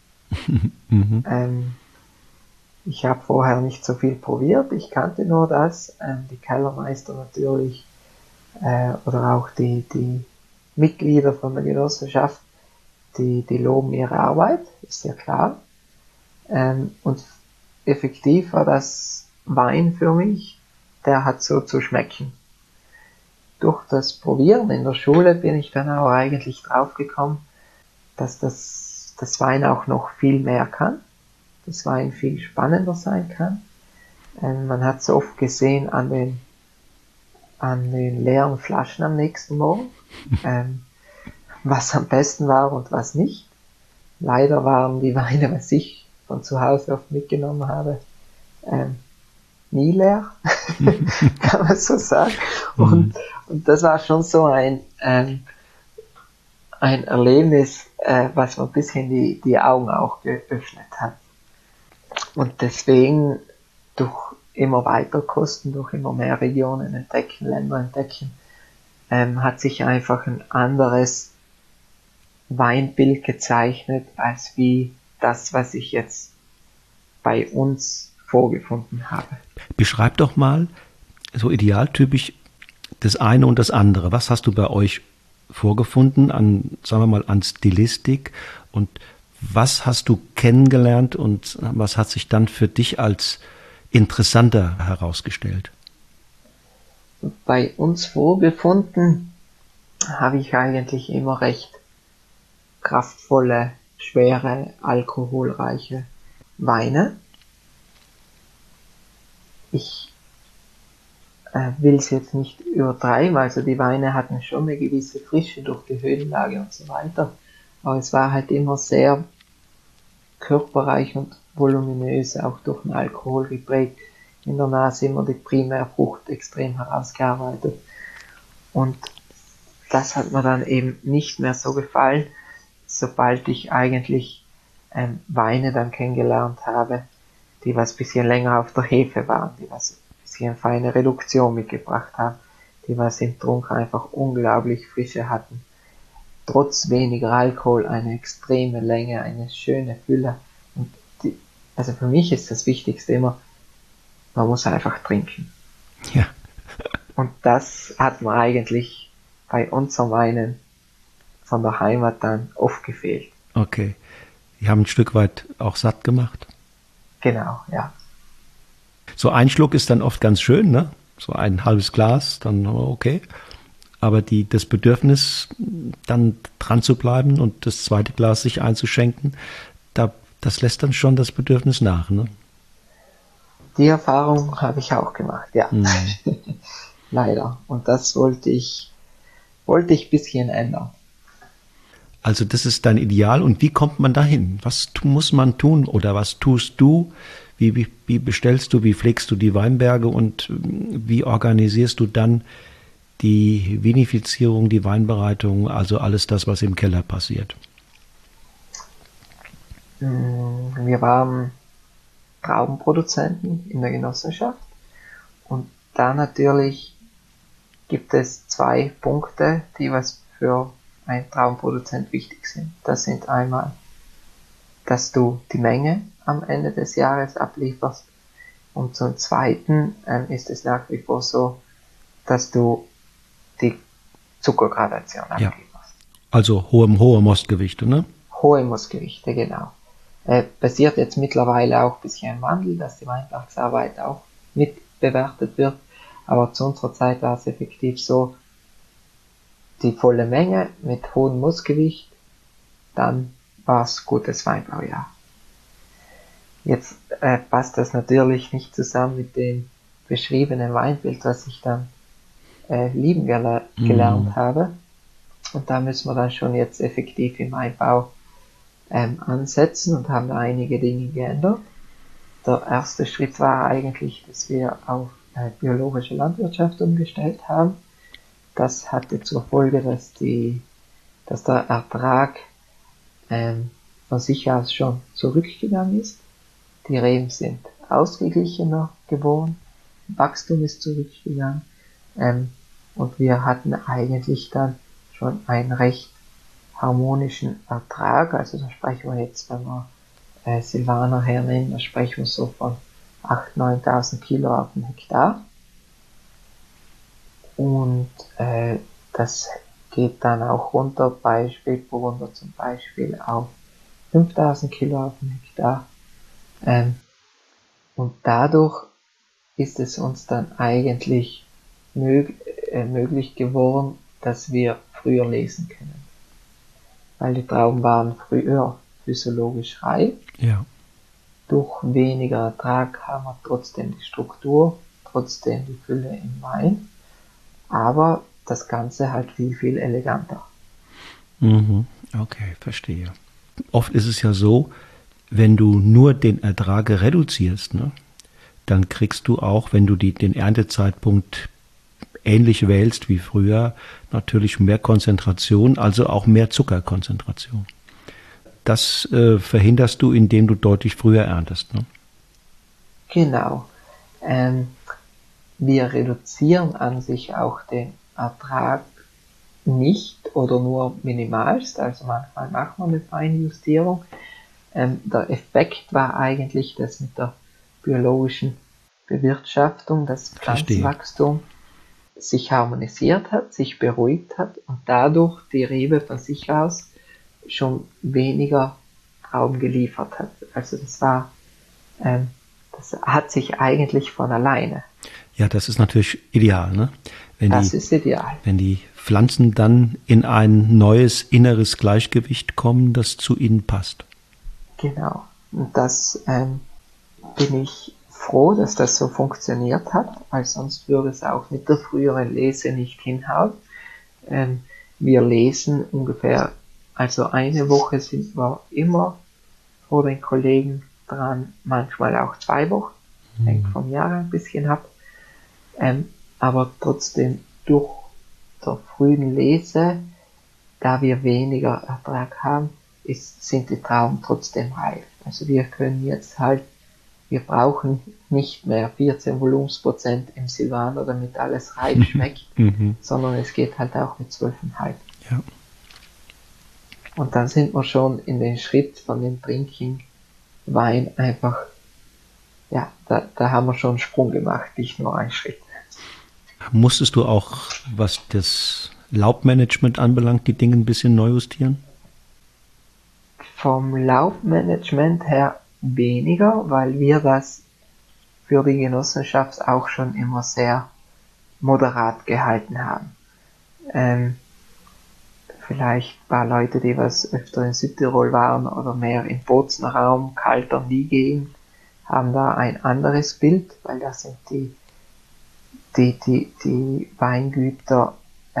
Ich habe vorher nicht so viel probiert, ich kannte nur das. Die Kellermeister natürlich, oder auch die Mitglieder von der Genossenschaft, die loben ihre Arbeit, ist ja klar. Und effektiv war das Wein für mich, der hat so zu schmecken. Durch das Probieren in der Schule bin ich dann auch eigentlich draufgekommen, dass das Wein auch noch viel mehr kann, das Wein viel spannender sein kann. Man hat es oft gesehen an den leeren Flaschen am nächsten Morgen, was am besten war und was nicht. Leider waren die Weine, was ich von zu Hause oft mitgenommen habe, nie leer, kann man so sagen. Und das war schon so ein Erlebnis, was mir ein bisschen die Augen auch geöffnet hat. Und deswegen durch immer weiter Kosten, durch immer mehr Regionen entdecken, Länder entdecken, hat sich einfach ein anderes Weinbild gezeichnet, als wie das, was ich jetzt bei uns vorgefunden habe.
Beschreib doch mal so idealtypisch das eine und das andere. Was hast du bei euch vorgefunden an, sagen wir mal, an Stilistik und was hast du kennengelernt und was hat sich dann für dich als interessanter herausgestellt?
Bei uns vorgefunden habe ich eigentlich immer recht kraftvolle, schwere, alkoholreiche Weine. Ich will es jetzt nicht übertreiben, also die Weine hatten schon eine gewisse Frische durch die Höhenlage und so weiter, aber es war halt immer sehr körperreich und voluminös, auch durch den Alkohol geprägt. In der Nase immer die Primärfrucht extrem herausgearbeitet. Und das hat mir dann eben nicht mehr so gefallen, sobald ich eigentlich Weine dann kennengelernt habe, die was ein bisschen länger auf der Hefe waren, die was ein bisschen feine Reduktion mitgebracht haben, die was im Trunk einfach unglaublich Frische hatten. Trotz weniger Alkohol eine extreme Länge, eine schöne Fülle. Und also für mich ist das Wichtigste immer, man muss einfach trinken.
Ja.
Und das hat mir eigentlich bei unserem Weinen von der Heimat dann oft gefehlt.
Okay. Die haben ein Stück weit auch satt gemacht.
Genau, ja.
So ein Schluck ist dann oft ganz schön, ne? So ein halbes Glas, dann okay. Aber das Bedürfnis, dann dran zu bleiben und das zweite Glas sich einzuschenken, das lässt dann schon das Bedürfnis nach, ne?
Die Erfahrung habe ich auch gemacht, ja. Leider. Und das wollte ich ein bisschen ändern.
Also das ist dein Ideal. Und wie kommt man dahin? Was muss man tun oder was tust du? Wie bestellst du, wie pflegst du die Weinberge und wie organisierst du dann die Vinifizierung, die Weinbereitung, also alles das, was im Keller passiert?
Wir waren Traubenproduzenten in der Genossenschaft und da natürlich gibt es 2 Punkte, die was für einen Traubenproduzent wichtig sind. Das sind einmal, dass du die Menge am Ende des Jahres ablieferst und zum Zweiten ist es nach wie vor so, dass du die Zuckergradation ablieferst.
Also hohe Mostgewichte, ne?
Hohe Mostgewichte, genau. Passiert jetzt mittlerweile auch ein bisschen im Wandel, dass die Weinbergsarbeit auch mit bewertet wird. Aber zu unserer Zeit war es effektiv so, die volle Menge mit hohem Mostgewicht, dann war es gutes Weinbaujahr. Jetzt passt das natürlich nicht zusammen mit dem beschriebenen Weinbild, was ich dann lieben gelernt habe. Und da müssen wir dann schon jetzt effektiv im Weinbau ansetzen und haben da einige Dinge geändert. Der erste Schritt war eigentlich, dass wir auf biologische Landwirtschaft umgestellt haben. Das hatte zur Folge, dass der Ertrag von sich aus schon zurückgegangen ist. Die Reben sind ausgeglichener geworden, Wachstum ist zurückgegangen und wir hatten eigentlich dann schon einen recht harmonischen Ertrag. Also da sprechen wir jetzt, wenn wir Silvaner hernehmen, da sprechen wir so von 8.000, 9.000 Kilo auf den Hektar. Und das geht dann auch runter bei Spätburgunder zum Beispiel auf 5.000 Kilo auf den Hektar. Und dadurch ist es uns dann eigentlich möglich geworden, dass wir früher lesen können. Weil die Trauben waren früher physiologisch reif.
Ja.
Durch weniger Ertrag haben wir trotzdem die Struktur, trotzdem die Fülle im Wein, aber das Ganze halt viel, viel eleganter.
Okay, verstehe. Oft ist es ja so, wenn du nur den Ertrag reduzierst, ne, dann kriegst du auch, wenn du den Erntezeitpunkt ähnlich wählst wie früher, natürlich mehr Konzentration, also auch mehr Zuckerkonzentration. Das verhinderst du, indem du deutlich früher erntest, ne?
Genau. Wir reduzieren an sich auch den Ertrag nicht oder nur minimalst, also manchmal machen wir eine Feinjustierung. Der Effekt war eigentlich, dass mit der biologischen Bewirtschaftung das Pflanzenwachstum sich harmonisiert hat, sich beruhigt hat und dadurch die Rebe von sich aus schon weniger Trauben geliefert hat. Also das hat sich eigentlich von alleine.
Ja, das ist natürlich ideal, ne?
Ist ideal.
Wenn die Pflanzen dann in ein neues inneres Gleichgewicht kommen, das zu ihnen passt.
Genau. Und das bin ich froh, dass das so funktioniert hat, weil sonst würde es auch mit der früheren Lese nicht hinhauen. Wir lesen ungefähr, also eine Woche sind wir immer vor den Kollegen dran, manchmal auch 2 Wochen, hängt vom Jahr ein bisschen ab. Aber trotzdem durch der frühen Lese, da wir weniger Ertrag haben, sind die Trauben trotzdem reif. Also wir können jetzt halt, wir brauchen nicht mehr 14 Volumensprozent im Silvaner, damit alles reif schmeckt, sondern es geht halt auch mit 12,5.
Ja.
Und dann sind wir schon in den Schritt von dem Drinking Wein einfach, ja, da haben wir schon einen Sprung gemacht, nicht nur einen Schritt.
Musstest du auch, was das Laubmanagement anbelangt, die Dinge ein bisschen neu justieren?
Vom Laubmanagement her weniger, weil wir das für die Genossenschaft auch schon immer sehr moderat gehalten haben. Vielleicht ein paar Leute, die was öfter in Südtirol waren oder mehr im Bozner Raum, kalter Liegegend, haben da ein anderes Bild, weil da sind die Weingüter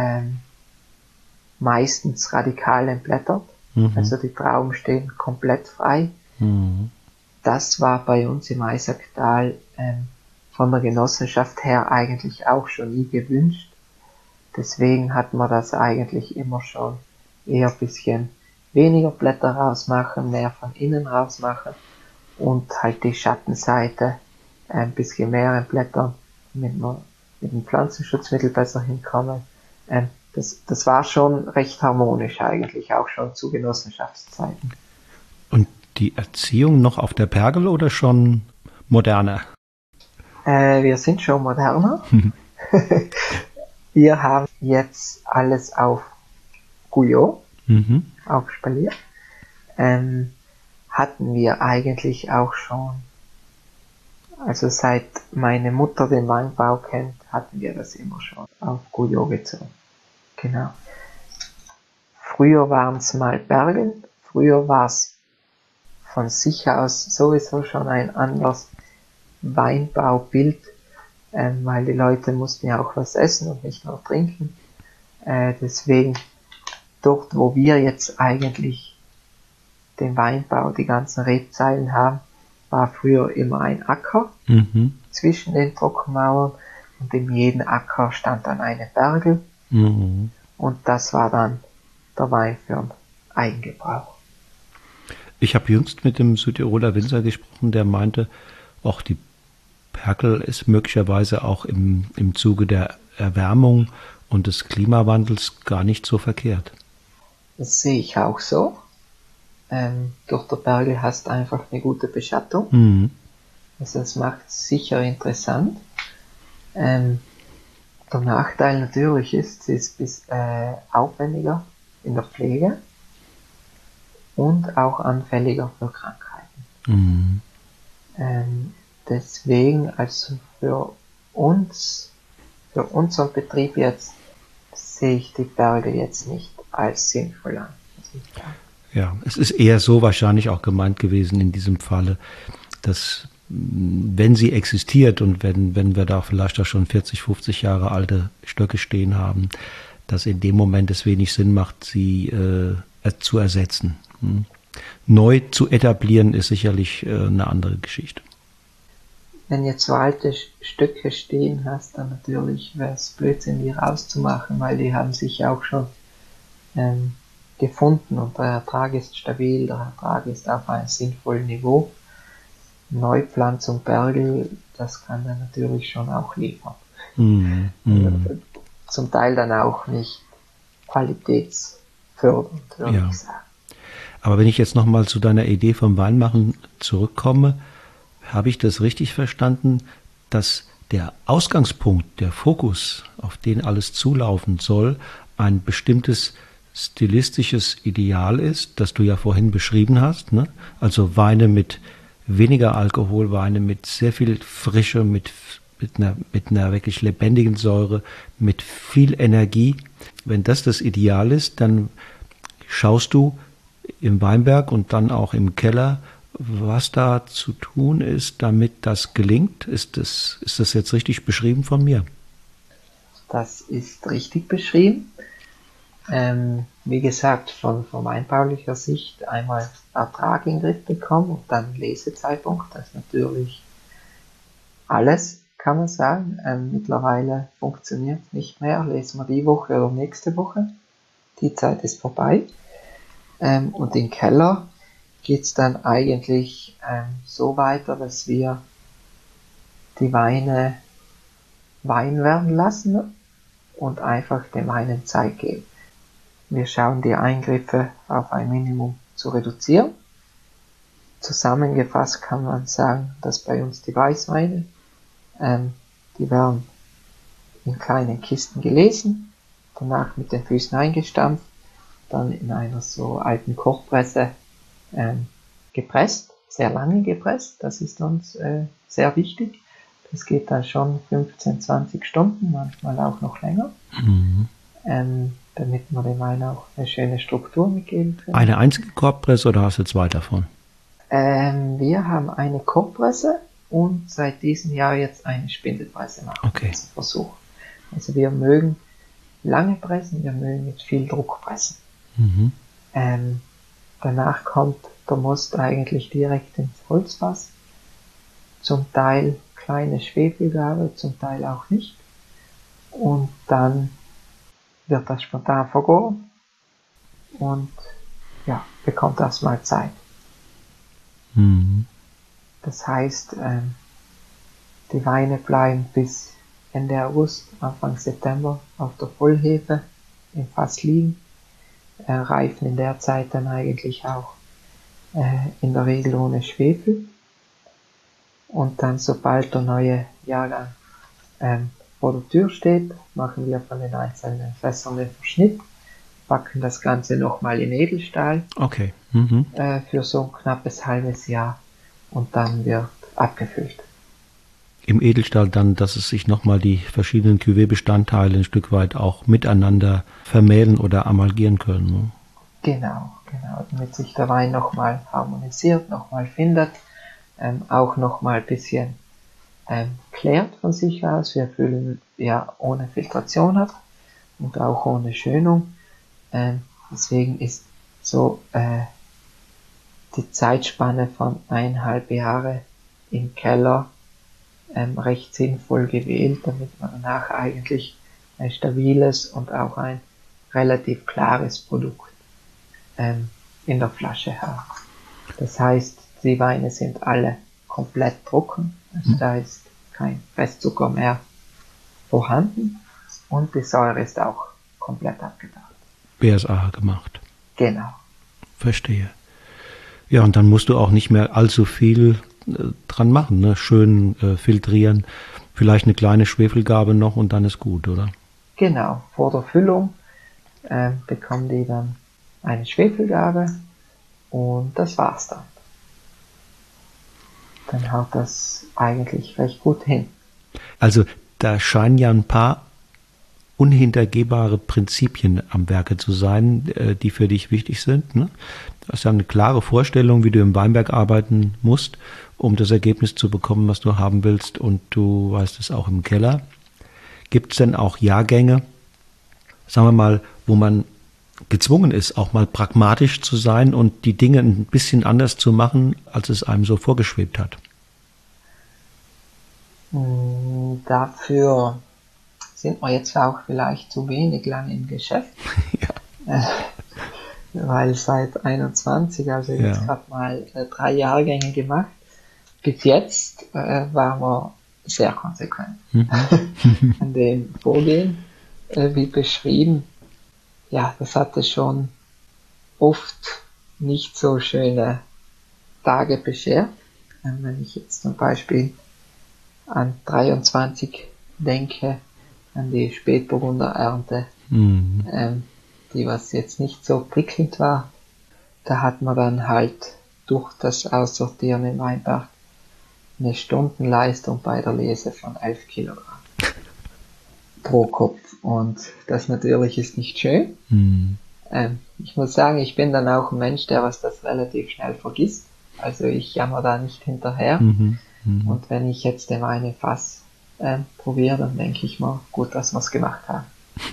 meistens radikal entblättert. Also die Trauben stehen komplett frei. Das war bei uns im Eisacktal von der Genossenschaft her eigentlich auch schon nie gewünscht. Deswegen hat man das eigentlich immer schon eher ein bisschen weniger Blätter rausmachen, mehr von innen rausmachen und halt die Schattenseite ein bisschen mehr entblättern, damit man mit dem Pflanzenschutzmittel besser hinkommen. Das war schon recht harmonisch eigentlich, auch schon zu Genossenschaftszeiten.
Und die Erziehung noch auf der Pergel oder schon moderner?
Wir sind schon moderner. Wir haben jetzt alles auf Guyot. aufspaliert. Hatten wir eigentlich auch schon, also seit meine Mutter den Weinbau kennt, hatten wir das immer schon auf Gouillot gezogen. Genau. Früher waren es mal Berge, früher war es von sich aus sowieso schon ein anderes Weinbaubild, weil die Leute mussten ja auch was essen und nicht nur trinken. Deswegen, dort wo wir jetzt eigentlich den Weinbau, die ganzen Rebzeilen haben, war früher immer ein Acker zwischen den Trockenmauern und in jedem Acker stand dann eine Bergel und das war dann der Wein für den Eigengebrauch.
Ich habe jüngst mit dem Südtiroler Winzer gesprochen, der meinte, auch die Perkel ist möglicherweise auch im Zuge der Erwärmung und des Klimawandels gar nicht so verkehrt.
Das sehe ich auch so. Durch der Bergel hast du einfach eine gute Beschattung. Also das macht es sicher interessant. Der Nachteil natürlich ist, sie ist aufwendiger in der Pflege und auch anfälliger für Krankheiten. Deswegen, also für unseren Betrieb jetzt, sehe ich die Berge jetzt nicht als sinnvoll an.
Ja, es ist eher so wahrscheinlich auch gemeint gewesen in diesem Falle, dass wenn sie existiert und wenn wir da vielleicht auch schon 40, 50 Jahre alte Stöcke stehen haben, dass in dem Moment es wenig Sinn macht, sie zu ersetzen. Neu zu etablieren ist sicherlich eine andere Geschichte.
Wenn jetzt so alte Stöcke stehen hast, dann natürlich wäre es Blödsinn, die rauszumachen, weil die haben sich auch schon gefunden und der Ertrag ist stabil, der Ertrag ist auf einem sinnvollen Niveau. Neupflanzung Bergel, das kann er natürlich schon auch liefern. Zum Teil dann auch nicht qualitätsfördernd, würde ich sagen.
Aber wenn ich jetzt nochmal zu deiner Idee vom Weinmachen zurückkomme, habe ich das richtig verstanden, dass der Ausgangspunkt, der Fokus, auf den alles zulaufen soll, ein bestimmtes stilistisches Ideal ist, das du ja vorhin beschrieben hast, ne? Also Weine mit weniger Alkohol, Weine mit sehr viel Frische, mit einer wirklich lebendigen Säure, mit viel Energie. Wenn das Ideal ist, dann schaust du im Weinberg und dann auch im Keller, was da zu tun ist, damit das gelingt. Ist das jetzt richtig beschrieben von mir?
Das ist richtig beschrieben. Wie gesagt, von weinbaulicher Sicht einmal Ertrag in den Griff bekommen und dann Lesezeitpunkt. Das ist natürlich alles, kann man sagen. Mittlerweile funktioniert nicht mehr. Lesen wir die Woche oder nächste Woche. Die Zeit ist vorbei. Und im Keller geht es dann eigentlich so weiter, dass wir die Weine Wein werden lassen und einfach den Weinen Zeit geben. Wir schauen die Eingriffe auf ein Minimum zu reduzieren. Zusammengefasst kann man sagen, dass bei uns die Weißweine, die werden in kleinen Kisten gelesen, danach mit den Füßen eingestampft, dann in einer so alten Kochpresse gepresst, sehr lange gepresst, das ist uns sehr wichtig. Das geht dann schon 15, 20 Stunden, manchmal auch noch länger, damit wir dem Wein auch eine schöne Struktur mitgeben können.
Eine einzige Korbpresse oder hast du zwei davon?
Wir haben eine Kochpresse und seit diesem Jahr jetzt eine Spindelpresse machen.
Okay.
Zum Versuch. Also wir mögen lange pressen, wir mögen mit viel Druck pressen. Danach kommt der Most eigentlich direkt ins Holzfass. Zum Teil kleine Schwefelgabe, zum Teil auch nicht. Und dann wird das spontan vergoren und ja, bekommt erstmal Zeit. Das heißt, die Weine bleiben bis Ende August, Anfang September auf der Vollhefe im Fass liegen, reifen in der Zeit dann eigentlich auch in der Regel ohne Schwefel. Und dann, sobald der neue Jahrgang vor der Tür steht, machen wir von den einzelnen Fässern den Verschnitt, backen das Ganze nochmal in Edelstahl
Okay.
für so ein knappes halbes Jahr und dann wird abgefüllt.
Im Edelstahl dann, dass es sich nochmal die verschiedenen Cuvée-Bestandteile ein Stück weit auch miteinander vermählen oder amalgieren können. Ne?
Genau, damit sich der Wein nochmal harmonisiert, nochmal findet, auch nochmal ein bisschen klärt von sich aus. Wir füllen ja ohne Filtration ab und auch ohne Schönung. Deswegen ist so die Zeitspanne von 1,5 Jahre im Keller recht sinnvoll gewählt, damit man danach eigentlich ein stabiles und auch ein relativ klares Produkt in der Flasche hat. Das heißt, die Weine sind alle komplett trocken, also da ist kein Restzucker mehr vorhanden und die Säure ist auch komplett abgebaut.
BSA gemacht.
Genau.
Verstehe. Ja, und dann musst du auch nicht mehr allzu viel dran machen, ne? Schön filtrieren, vielleicht eine kleine Schwefelgabe noch und dann ist gut, oder?
Genau, vor der Füllung bekommen die dann eine Schwefelgabe und das war's dann. Dann haut das eigentlich recht gut hin.
Also da scheinen ja ein paar unhintergehbare Prinzipien am Werke zu sein, die für dich wichtig sind. Ne? Du hast ja eine klare Vorstellung, wie du im Weinberg arbeiten musst, um das Ergebnis zu bekommen, was du haben willst, und du weißt es auch im Keller. Gibt es denn auch Jahrgänge, sagen wir mal, wo man gezwungen ist, auch mal pragmatisch zu sein und die Dinge ein bisschen anders zu machen, als es einem so vorgeschwebt hat?
Dafür sind wir jetzt auch vielleicht zu wenig lang im Geschäft. Ja. Weil seit 21, also jetzt gerade mal 3 Jahrgänge gemacht, bis jetzt waren wir sehr konsequent an dem Vorgehen, wie beschrieben. Ja, das hatte schon oft nicht so schöne Tage beschert. Wenn ich jetzt zum Beispiel an 23 denke, an die Spätburgunder-Ernte, die was jetzt nicht so prickelnd war, da hat man dann halt durch das Aussortieren im Weinberg eine Stundenleistung bei der Lese von 11 Kilogramm pro Kopf. Und das natürlich ist nicht schön. Ich muss sagen, ich bin dann auch ein Mensch, der was das relativ schnell vergisst. Also ich jammer da nicht hinterher. Und wenn ich jetzt den Wein Fass probiere, dann denke ich mal, gut, dass wir es gemacht haben.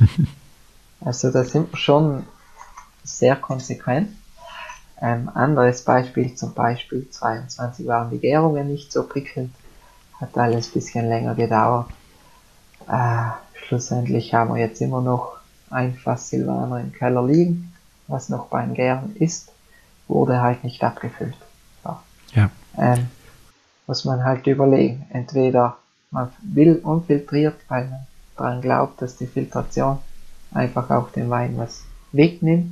Also da sind wir schon sehr konsequent. Anderes Beispiel, zum Beispiel 22 waren die Gärungen nicht so prickelnd, hat alles ein bisschen länger gedauert. Schlussendlich haben wir jetzt immer noch ein Fass Silvaner im Keller liegen, was noch beim Gären ist, wurde halt nicht abgefüllt. So.
Ja.
Muss man halt überlegen, entweder man will unfiltriert, weil man daran glaubt, dass die Filtration einfach auch dem Wein was wegnimmt,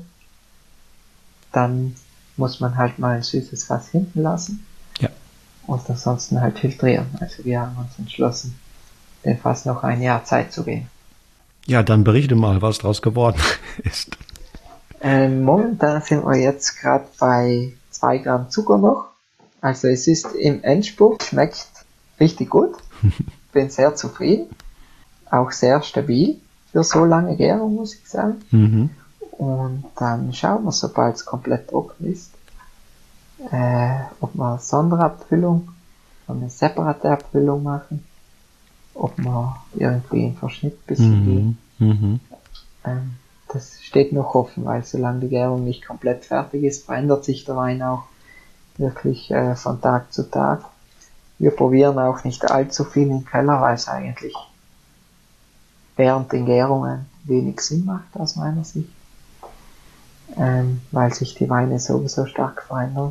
dann muss man halt mal ein süßes Fass hinten lassen und ansonsten halt filtrieren. Also wir haben uns entschlossen, dem Fass noch ein Jahr Zeit zu geben.
Ja, dann berichte mal, was draus geworden ist.
Momentan sind wir jetzt gerade bei 2 Gramm Zucker noch. Also es ist im Endspurt, schmeckt richtig gut. Bin sehr zufrieden. Auch sehr stabil für so lange Gärung, muss ich sagen. Und dann schauen wir, sobald es komplett trocken ist, ob wir Sonderabfüllung, eine separate Abfüllung machen, ob wir irgendwie einen Verschnitt ein bisschen geben. Das steht noch offen, weil solange die Gärung nicht komplett fertig ist, verändert sich der Wein auch wirklich von Tag zu Tag. Wir probieren auch nicht allzu viel im Keller, weil es eigentlich während den Gärungen wenig Sinn macht aus meiner Sicht, weil sich die Weine sowieso stark verändern.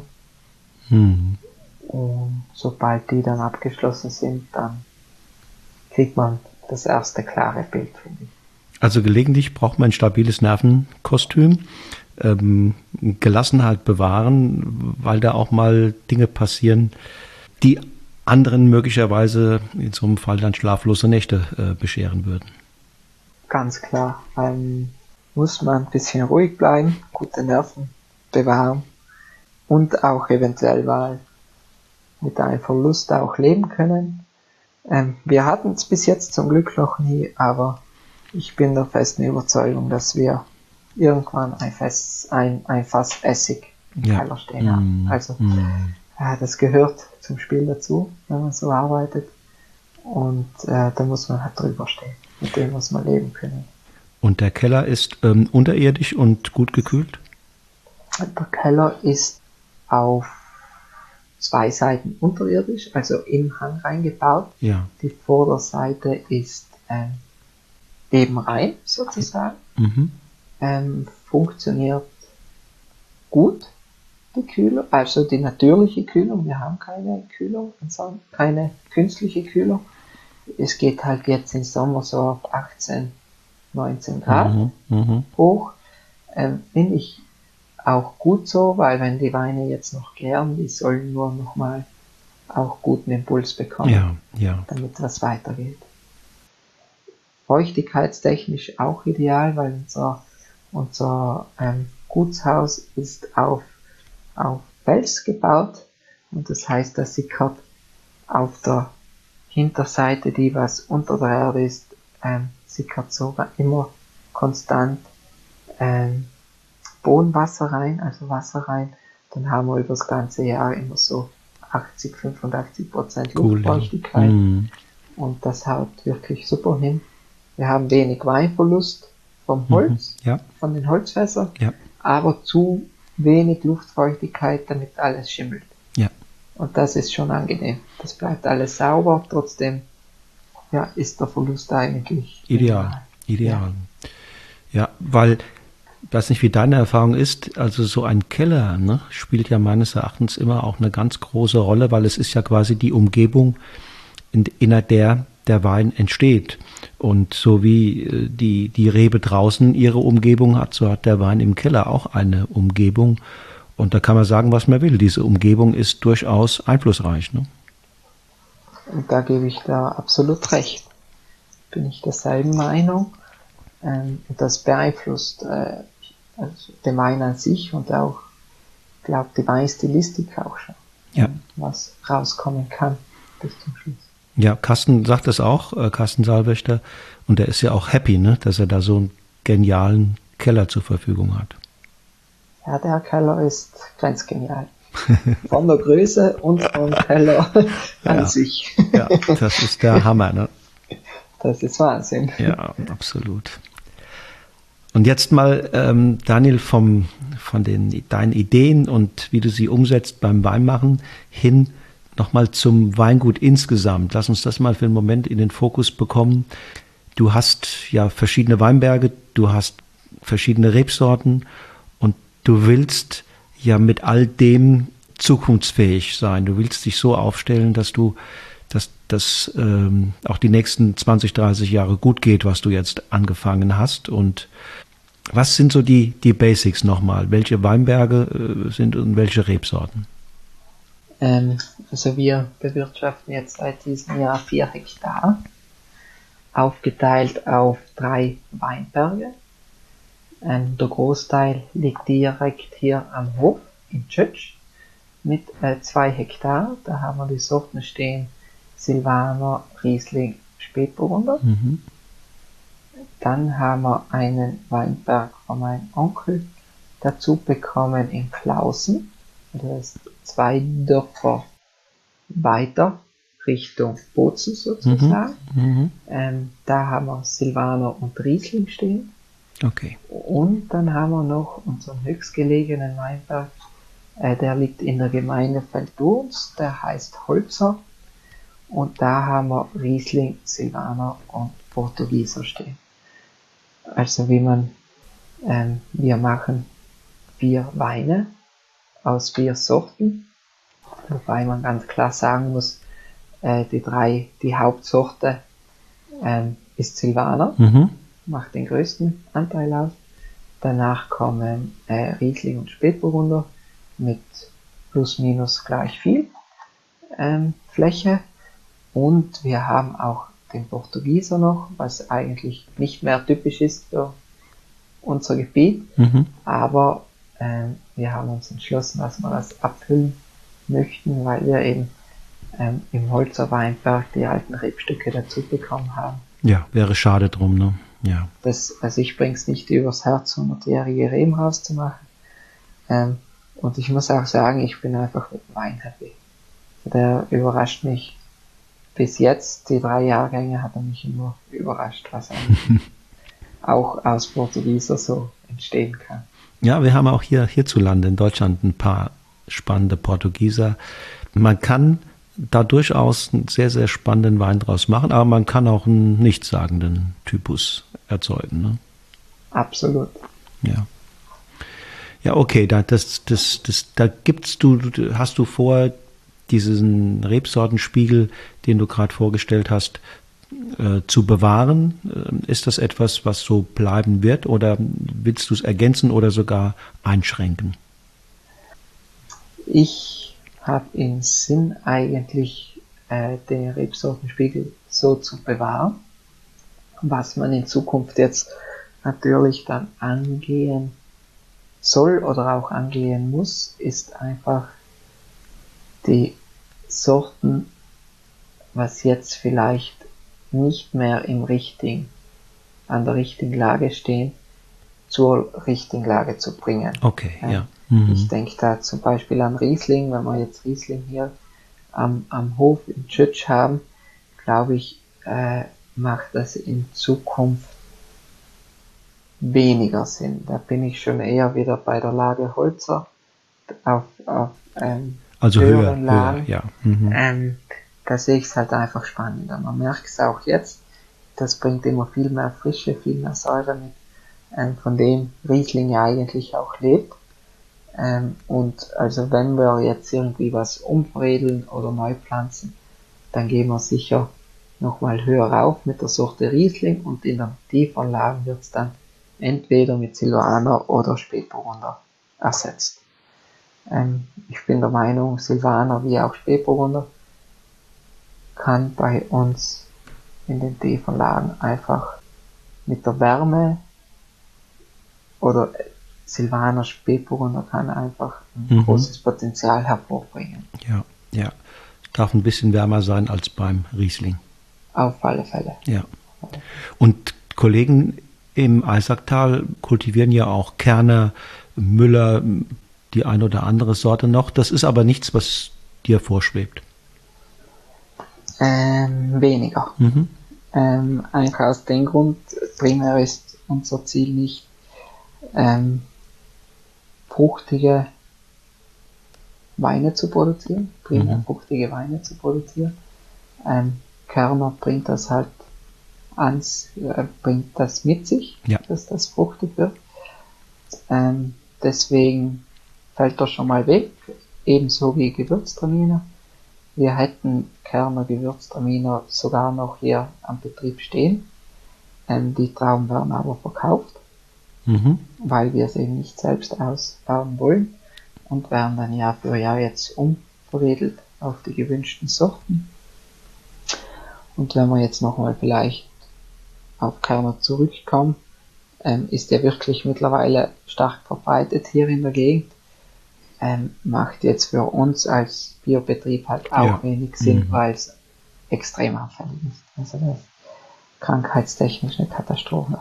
Und sobald die dann abgeschlossen sind, dann kriegt man das erste klare Bild, finde ich.
Also gelegentlich braucht man ein stabiles Nervenkostüm, Gelassenheit bewahren, weil da auch mal Dinge passieren, die anderen möglicherweise in so einem Fall dann schlaflose Nächte bescheren würden.
Ganz klar. muss man ein bisschen ruhig bleiben, gute Nerven bewahren und auch eventuell mal mit einem Verlust auch leben können. Wir hatten es bis jetzt zum Glück noch nie, aber ich bin der festen Überzeugung, dass wir irgendwann ein Fass Essig im Keller stehen haben. Also das gehört zum Spiel dazu, wenn man so arbeitet. Und da muss man halt drüber stehen. Mit dem muss man leben können.
Und der Keller ist unterirdisch und gut gekühlt?
Der Keller ist auf 2 Seiten unterirdisch, also im Hang reingebaut.
Ja.
Die Vorderseite ist eben rein, sozusagen. Funktioniert gut, die Kühlung, also die natürliche Kühlung. Wir haben keine Kühlung, keine künstliche Kühlung. Es geht halt jetzt im Sommer so auf 18, 19 Grad hoch. Finde ich auch gut so, weil wenn die Weine jetzt noch gären, die sollen nur nochmal auch guten Impuls bekommen, damit was weitergeht. Feuchtigkeitstechnisch auch ideal, weil unser Gutshaus ist auf Fels gebaut und das heißt, dass sickert auf der Hinterseite, die was unter der Erde ist, sickert sogar immer konstant Bodenwasser rein, also Wasser rein. Dann haben wir über das ganze Jahr immer so 85% Luftfeuchtigkeit und das haut wirklich super hin. Wir haben wenig Weinverlust vom Holz, von den Holzfässern, aber zu wenig Luftfeuchtigkeit, damit alles schimmelt. Ja. Und das ist schon angenehm. Das bleibt alles sauber, trotzdem ist der Verlust eigentlich
ideal. Ja, weil, ich weiß nicht, wie deine Erfahrung ist, also so ein Keller spielt ja meines Erachtens immer auch eine ganz große Rolle, weil es ist ja quasi die Umgebung, in der der Wein entsteht. Und so wie die Rebe draußen ihre Umgebung hat, so hat der Wein im Keller auch eine Umgebung. Und da kann man sagen, was man will. Diese Umgebung ist durchaus einflussreich. Ne?
Und da gebe ich da absolut recht. Bin ich derselben Meinung. Das beeinflusst also den Wein an sich und auch, ich glaube, die Weinstilistik auch schon. Was rauskommen kann bis zum Schluss.
Ja, Carsten sagt das auch, Carsten Saalwächter, und er ist ja auch happy, dass er da so einen genialen Keller zur Verfügung hat.
Ja, der Keller ist ganz genial. Von der Größe und vom Keller an sich.
Ja, das ist der Hammer, ne?
Das ist Wahnsinn.
Ja, absolut. Und jetzt mal, Daniel, von deinen Ideen und wie du sie umsetzt beim Weinmachen hin nochmal zum Weingut insgesamt. Lass uns das mal für einen Moment in den Fokus bekommen. Du hast ja verschiedene Weinberge, du hast verschiedene Rebsorten und du willst ja mit all dem zukunftsfähig sein. Du willst dich so aufstellen, dass das auch die nächsten 20, 30 Jahre gut geht, was du jetzt angefangen hast. Und was sind so die Basics nochmal? Welche Weinberge sind und welche Rebsorten?
Also wir bewirtschaften jetzt seit diesem Jahr 4 Hektar, aufgeteilt auf 3 Weinberge. Der Großteil liegt direkt hier am Hof in Tschötsch mit 2 Hektar. Da haben wir die Sorten stehen: Silvaner, Riesling, Spätburgunder. Dann haben wir einen Weinberg von meinem Onkel dazu bekommen in Klausen. Das ist 2 Dörfer weiter Richtung Bozen sozusagen. Da haben wir Silvaner und Riesling stehen.
Okay.
Und dann haben wir noch unseren höchstgelegenen Weinberg, der liegt in der Gemeinde Velturs, der heißt Holzer. Und da haben wir Riesling, Silvaner und Portugieser stehen. Also wir machen 4 Weine aus 4 Sorten, wobei man ganz klar sagen muss, die Hauptsorte ist Silvaner, macht den größten Anteil aus. Danach kommen Riesling und Spätburgunder mit plus minus gleich viel Fläche, und wir haben auch den Portugieser noch, was eigentlich nicht mehr typisch ist für unser Gebiet, aber wir haben uns entschlossen, dass wir das abfüllen möchten, weil wir eben im Holzer Weinberg die alten Rebstücke dazu bekommen haben.
Ja, wäre schade drum, ne? Ja.
Also ich bringe es nicht übers Herz, 100-jährige Reben rauszumachen. Und ich muss auch sagen, ich bin einfach mit dem Wein happy. Der überrascht mich. Bis jetzt, die 3 Jahrgänge, hat er mich immer überrascht, was eigentlich auch aus Portugieser so entstehen kann.
Ja, wir haben auch hierzulande in Deutschland ein paar spannende Portugieser. Man kann da durchaus einen sehr, sehr spannenden Wein draus machen, aber man kann auch einen nichtssagenden Typus erzeugen. Ne?
Absolut.
Ja. Ja, okay, hast du vor, diesen Rebsortenspiegel, den du gerade vorgestellt hast, zu bewahren? Ist das etwas, was so bleiben wird, oder willst du es ergänzen oder sogar einschränken?
Ich habe im Sinn eigentlich den Rebsortenspiegel so zu bewahren. Was man in Zukunft jetzt natürlich dann angehen soll oder auch angehen muss, ist einfach die Sorten, was jetzt vielleicht nicht mehr an der richtigen Lage stehen, zur richtigen Lage zu bringen.
Okay, ja.
Ich denke da zum Beispiel an Riesling. Wenn wir jetzt Riesling hier am Hof in Tschütsch haben, glaube ich, macht das in Zukunft weniger Sinn. Da bin ich schon eher wieder bei der Lage Holzer auf
also
höheren Lagen.
ja.
Da sehe ich es halt einfach spannender. Man merkt es auch jetzt, das bringt immer viel mehr Frische, viel mehr Säure mit, von dem Riesling ja eigentlich auch lebt. Und also wenn wir jetzt irgendwie was umveredeln oder neu pflanzen, dann gehen wir sicher nochmal höher rauf mit der Sorte Riesling, und in den tieferen Lagen wird es dann entweder mit Silvaner oder Spätburgunder ersetzt. Ich bin der Meinung, Silvaner wie auch Spätburgunder kann bei uns in den tiefen Lagen einfach mit der Wärme, oder Silvaner Spätburgunder kann einfach ein großes Potenzial hervorbringen.
Ja. Darf ein bisschen wärmer sein als beim Riesling.
Auf alle Fälle.
Ja. Und Kollegen im Eisacktal kultivieren ja auch Kerner, Müller, die ein oder andere Sorte noch. Das ist aber nichts, was dir vorschwebt.
Weniger. Eigentlich aus dem Grund, primär ist unser Ziel nicht, fruchtige Weine zu produzieren, fruchtige Weine zu produzieren. Kerner bringt das halt bringt das mit sich, dass das fruchtig wird. Deswegen fällt das schon mal weg, ebenso wie Gewürztraminer. Wir hätten Kerner Gewürztraminer sogar noch hier am Betrieb stehen. Die Trauben werden aber verkauft, weil wir es eben nicht selbst ausbauen wollen, und werden dann Jahr für Jahr jetzt umveredelt auf die gewünschten Sorten. Und wenn wir jetzt nochmal vielleicht auf Kerner zurückkommen, ist der wirklich mittlerweile stark verbreitet hier in der Gegend. Macht jetzt für uns als Biobetrieb halt auch wenig Sinn, weil es extrem anfällig ist. Also das ist krankheitstechnisch eine Katastrophe.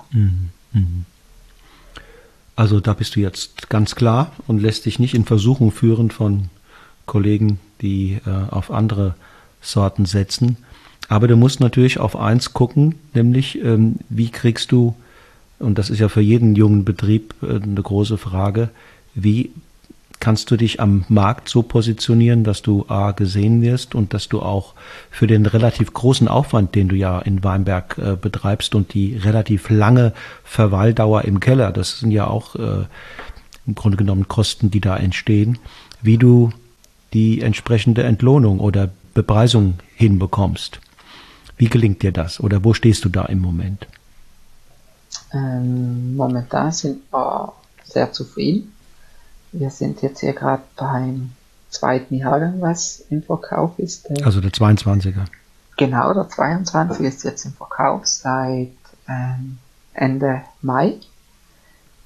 Also da bist du jetzt ganz klar und lässt dich nicht in Versuchung führen von Kollegen, die auf andere Sorten setzen. Aber du musst natürlich auf eins gucken, nämlich wie kriegst du, und das ist ja für jeden jungen Betrieb eine große Frage, wie kannst du dich am Markt so positionieren, dass du A, gesehen wirst und dass du auch für den relativ großen Aufwand, den du ja in Weinberg betreibst, und die relativ lange Verweildauer im Keller, das sind ja auch im Grunde genommen Kosten, die da entstehen, wie du die entsprechende Entlohnung oder Bepreisung hinbekommst. Wie gelingt dir das, oder wo stehst du da im Moment?
Momentan sind wir sehr zufrieden. Wir sind jetzt hier gerade beim 2. Jahrgang, was im Verkauf ist.
Also der 22er.
Genau, der 22 ist jetzt im Verkauf seit Ende Mai.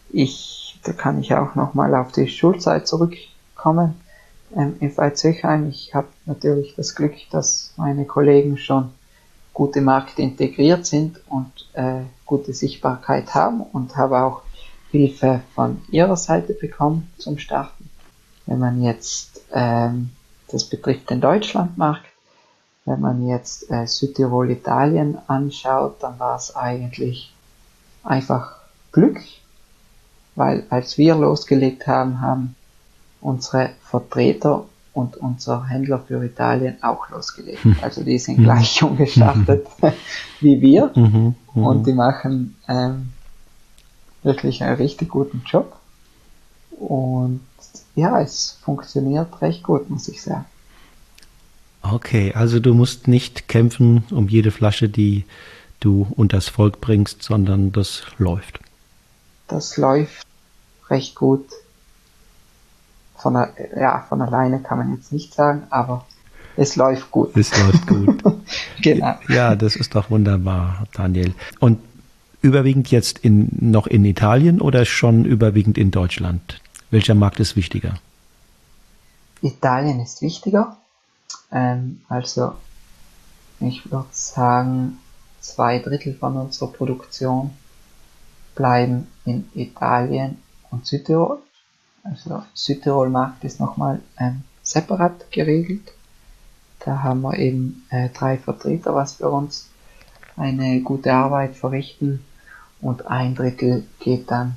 Da kann ich auch nochmal auf die Schulzeit zurückkommen. In Veitshöchheim, ich habe natürlich das Glück, dass meine Kollegen schon gut im Markt integriert sind und gute Sichtbarkeit haben und habe auch Hilfe von ihrer Seite bekommen zum Starten. Wenn man jetzt, das betrifft den Deutschlandmarkt, wenn man jetzt Südtirol, Italien anschaut, dann war es eigentlich einfach Glück, weil als wir losgelegt haben, haben unsere Vertreter und unser Händler für Italien auch losgelegt. Also die sind gleich schon gestartet wie wir und die machen wirklich einen richtig guten Job. Und ja, es funktioniert recht gut, muss ich sagen.
Okay, also du musst nicht kämpfen um jede Flasche, die du unters Volk bringst, sondern das läuft.
Das läuft recht gut. Von alleine kann man jetzt nicht sagen, aber es läuft gut.
Es läuft gut.
Genau.
Ja, das ist doch wunderbar, Daniel. Und überwiegend jetzt noch in Italien oder schon überwiegend in Deutschland? Welcher Markt ist wichtiger?
Italien ist wichtiger. Also ich würde sagen, 2/3 von unserer Produktion bleiben in Italien und Südtirol. Also Südtirol-Markt ist nochmal separat geregelt. Da haben wir eben 3 Vertreter, was für uns eine gute Arbeit verrichten, und 1/3 geht dann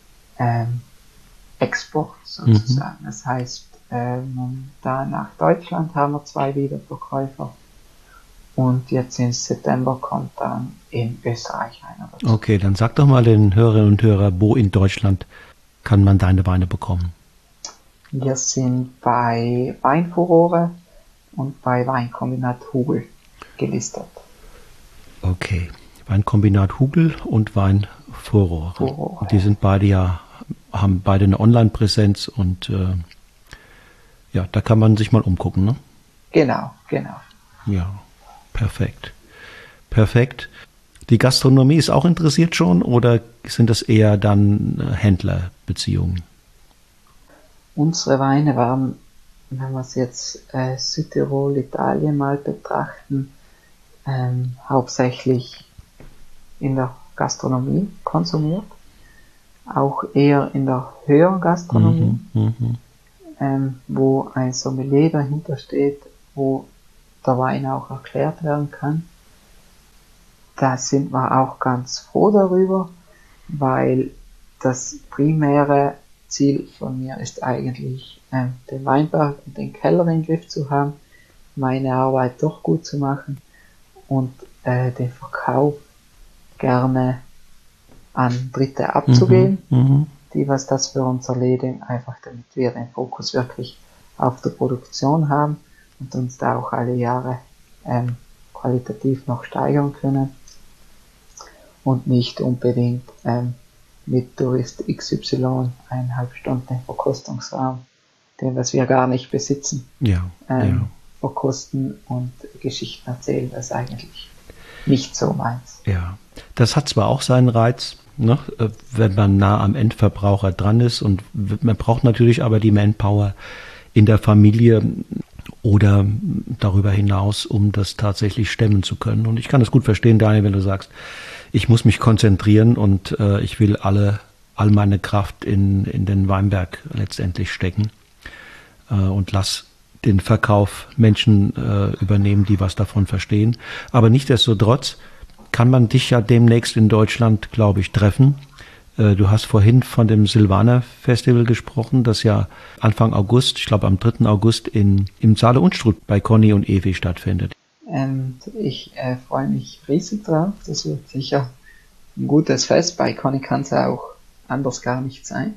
Export sozusagen. Das heißt, da nach Deutschland haben wir 2 Wiederverkäufer und jetzt im September kommt dann in Österreich einer dazu.
Okay, dann sag doch mal den Hörerinnen und Hörern, wo in Deutschland kann man deine Weine bekommen?
Wir sind bei Weinfurore und bei Weinkombinat Hugel gelistet.
Okay, Weinkombinat Hugel und Weinfurore. Die sind beide haben beide eine Online-Präsenz und ja, da kann man sich mal umgucken, ne?
Genau.
Ja, perfekt. Die Gastronomie ist auch interessiert schon oder sind das eher dann Händlerbeziehungen?
Unsere Weine waren, wenn wir es jetzt Südtirol, Italien mal betrachten, hauptsächlich in der Gastronomie konsumiert, auch eher in der höheren Gastronomie, wo ein Sommelier dahinter steht, wo der Wein auch erklärt werden kann. Da sind wir auch ganz froh darüber, weil das primäre Ziel von mir ist eigentlich, den Weinberg und den Keller im Griff zu haben, meine Arbeit doch gut zu machen und den Verkauf gerne an Dritte abzugeben, die was das für uns erledigen, einfach damit wir den Fokus wirklich auf der Produktion haben und uns da auch alle Jahre qualitativ noch steigern können und nicht unbedingt mit Tourist XY 1,5 Stunden Verkostungsraum, den was wir gar nicht besitzen, verkosten und Geschichten erzählen, das ist eigentlich nicht so meins.
Ja, das hat zwar auch seinen Reiz, ne, wenn man nah am Endverbraucher dran ist, und man braucht natürlich aber die Manpower in der Familie oder darüber hinaus, um das tatsächlich stemmen zu können. Und ich kann das gut verstehen, Daniel, wenn du sagst, ich muss mich konzentrieren und ich will all meine Kraft in den Weinberg letztendlich stecken und lass den Verkauf Menschen übernehmen, die was davon verstehen. Aber nichtsdestotrotz kann man dich ja demnächst in Deutschland, glaube ich, treffen. Du hast vorhin von dem Silvaner Festival gesprochen, das ja Anfang August, ich glaube am 3. August im Saale Unstrut bei Conny und Evi stattfindet.
Ich freue mich riesig drauf. Das wird sicher ein gutes Fest. Bei Conny kann es auch anders gar nicht sein.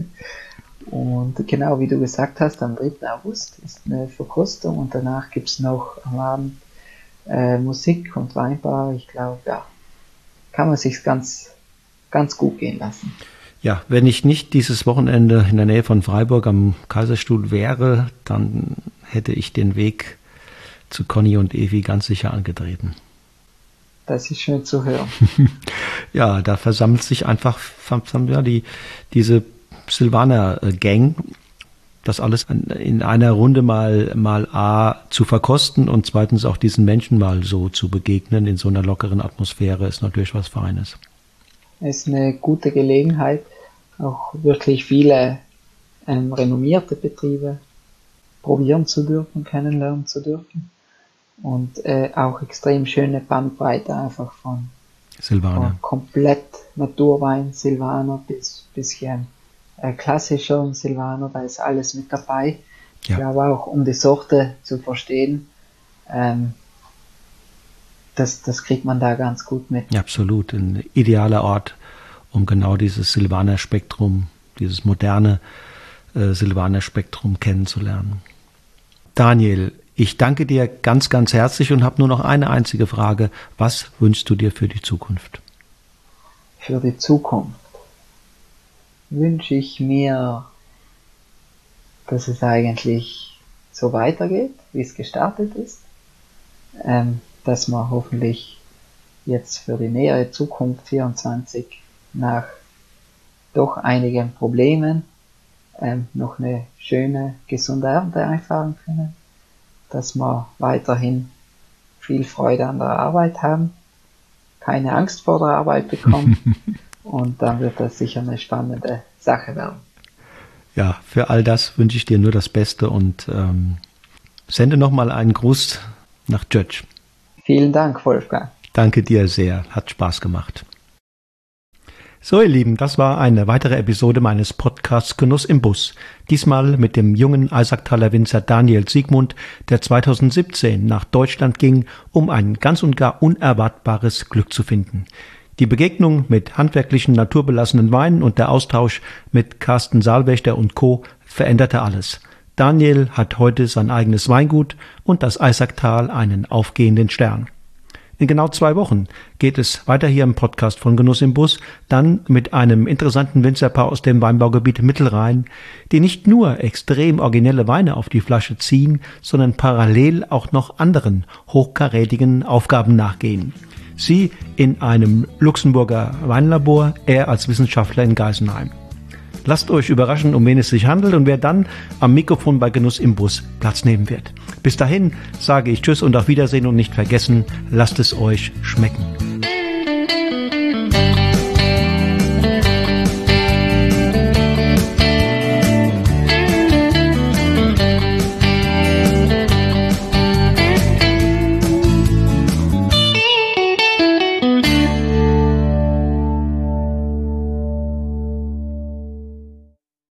Und genau wie du gesagt hast, am 3. August ist eine Verkostung und danach gibt es noch am Abend Musik und Weinbar. Ich glaube, ja, kann man sich ganz gut gehen lassen.
Ja, wenn ich nicht dieses Wochenende in der Nähe von Freiburg am Kaiserstuhl wäre, dann hätte ich den Weg zu Conny und Evi ganz sicher angetreten.
das ist schön zu hören.
Ja, da versammelt sich einfach diese Silvaner-Gang, das alles in einer Runde mal A zu verkosten und zweitens auch diesen Menschen mal so zu begegnen in so einer lockeren Atmosphäre ist natürlich was Feines.
Es ist eine gute Gelegenheit, auch wirklich viele renommierte Betriebe probieren zu dürfen, kennenlernen zu dürfen und auch extrem schöne Bandbreite einfach von komplett Naturwein, Silvaner bis bisschen klassischer Silvaner, da ist alles mit dabei. Ja. Ich glaube auch, um die Sorte zu verstehen, das kriegt man da ganz gut mit.
Ja, absolut, ein idealer Ort, um genau dieses Silvaner-Spektrum, dieses moderne Silvaner-Spektrum kennenzulernen. Daniel, ich danke dir ganz, ganz herzlich und habe nur noch eine einzige Frage. Was wünschst du dir für die Zukunft?
Für die Zukunft wünsche ich mir, dass es eigentlich so weitergeht, wie es gestartet ist. Dass man hoffentlich jetzt für die nähere Zukunft 24 nach doch einigen Problemen noch eine schöne, gesunde Ernte einfahren können, dass wir weiterhin viel Freude an der Arbeit haben, keine Angst vor der Arbeit bekommen und dann wird das sicher eine spannende Sache werden.
Ja, für all das wünsche ich dir nur das Beste und sende nochmal einen Gruß nach Judge.
Vielen Dank, Wolfgang.
Danke dir sehr, hat Spaß gemacht. So, ihr Lieben, das war eine weitere Episode meines Podcasts Genuss im Bus. Diesmal mit dem jungen Eisachthaler Winzer Daniel Siegmund, der 2017 nach Deutschland ging, um ein ganz und gar unerwartbares Glück zu finden. Die Begegnung mit handwerklichen, naturbelassenen Weinen und der Austausch mit Carsten Saalwächter und Co. veränderte alles. Daniel hat heute sein eigenes Weingut und das Eisacktal einen aufgehenden Stern. In genau 2 Wochen geht es weiter hier im Podcast von Genuss im Bus, dann mit einem interessanten Winzerpaar aus dem Weinbaugebiet Mittelrhein, die nicht nur extrem originelle Weine auf die Flasche ziehen, sondern parallel auch noch anderen hochkarätigen Aufgaben nachgehen. Sie in einem Luxemburger Weinlabor, er als Wissenschaftler in Geisenheim. Lasst euch überraschen, um wen es sich handelt und wer dann am Mikrofon bei Genuss im Bus Platz nehmen wird. Bis dahin sage ich Tschüss und auf Wiedersehen und nicht vergessen, lasst es euch schmecken.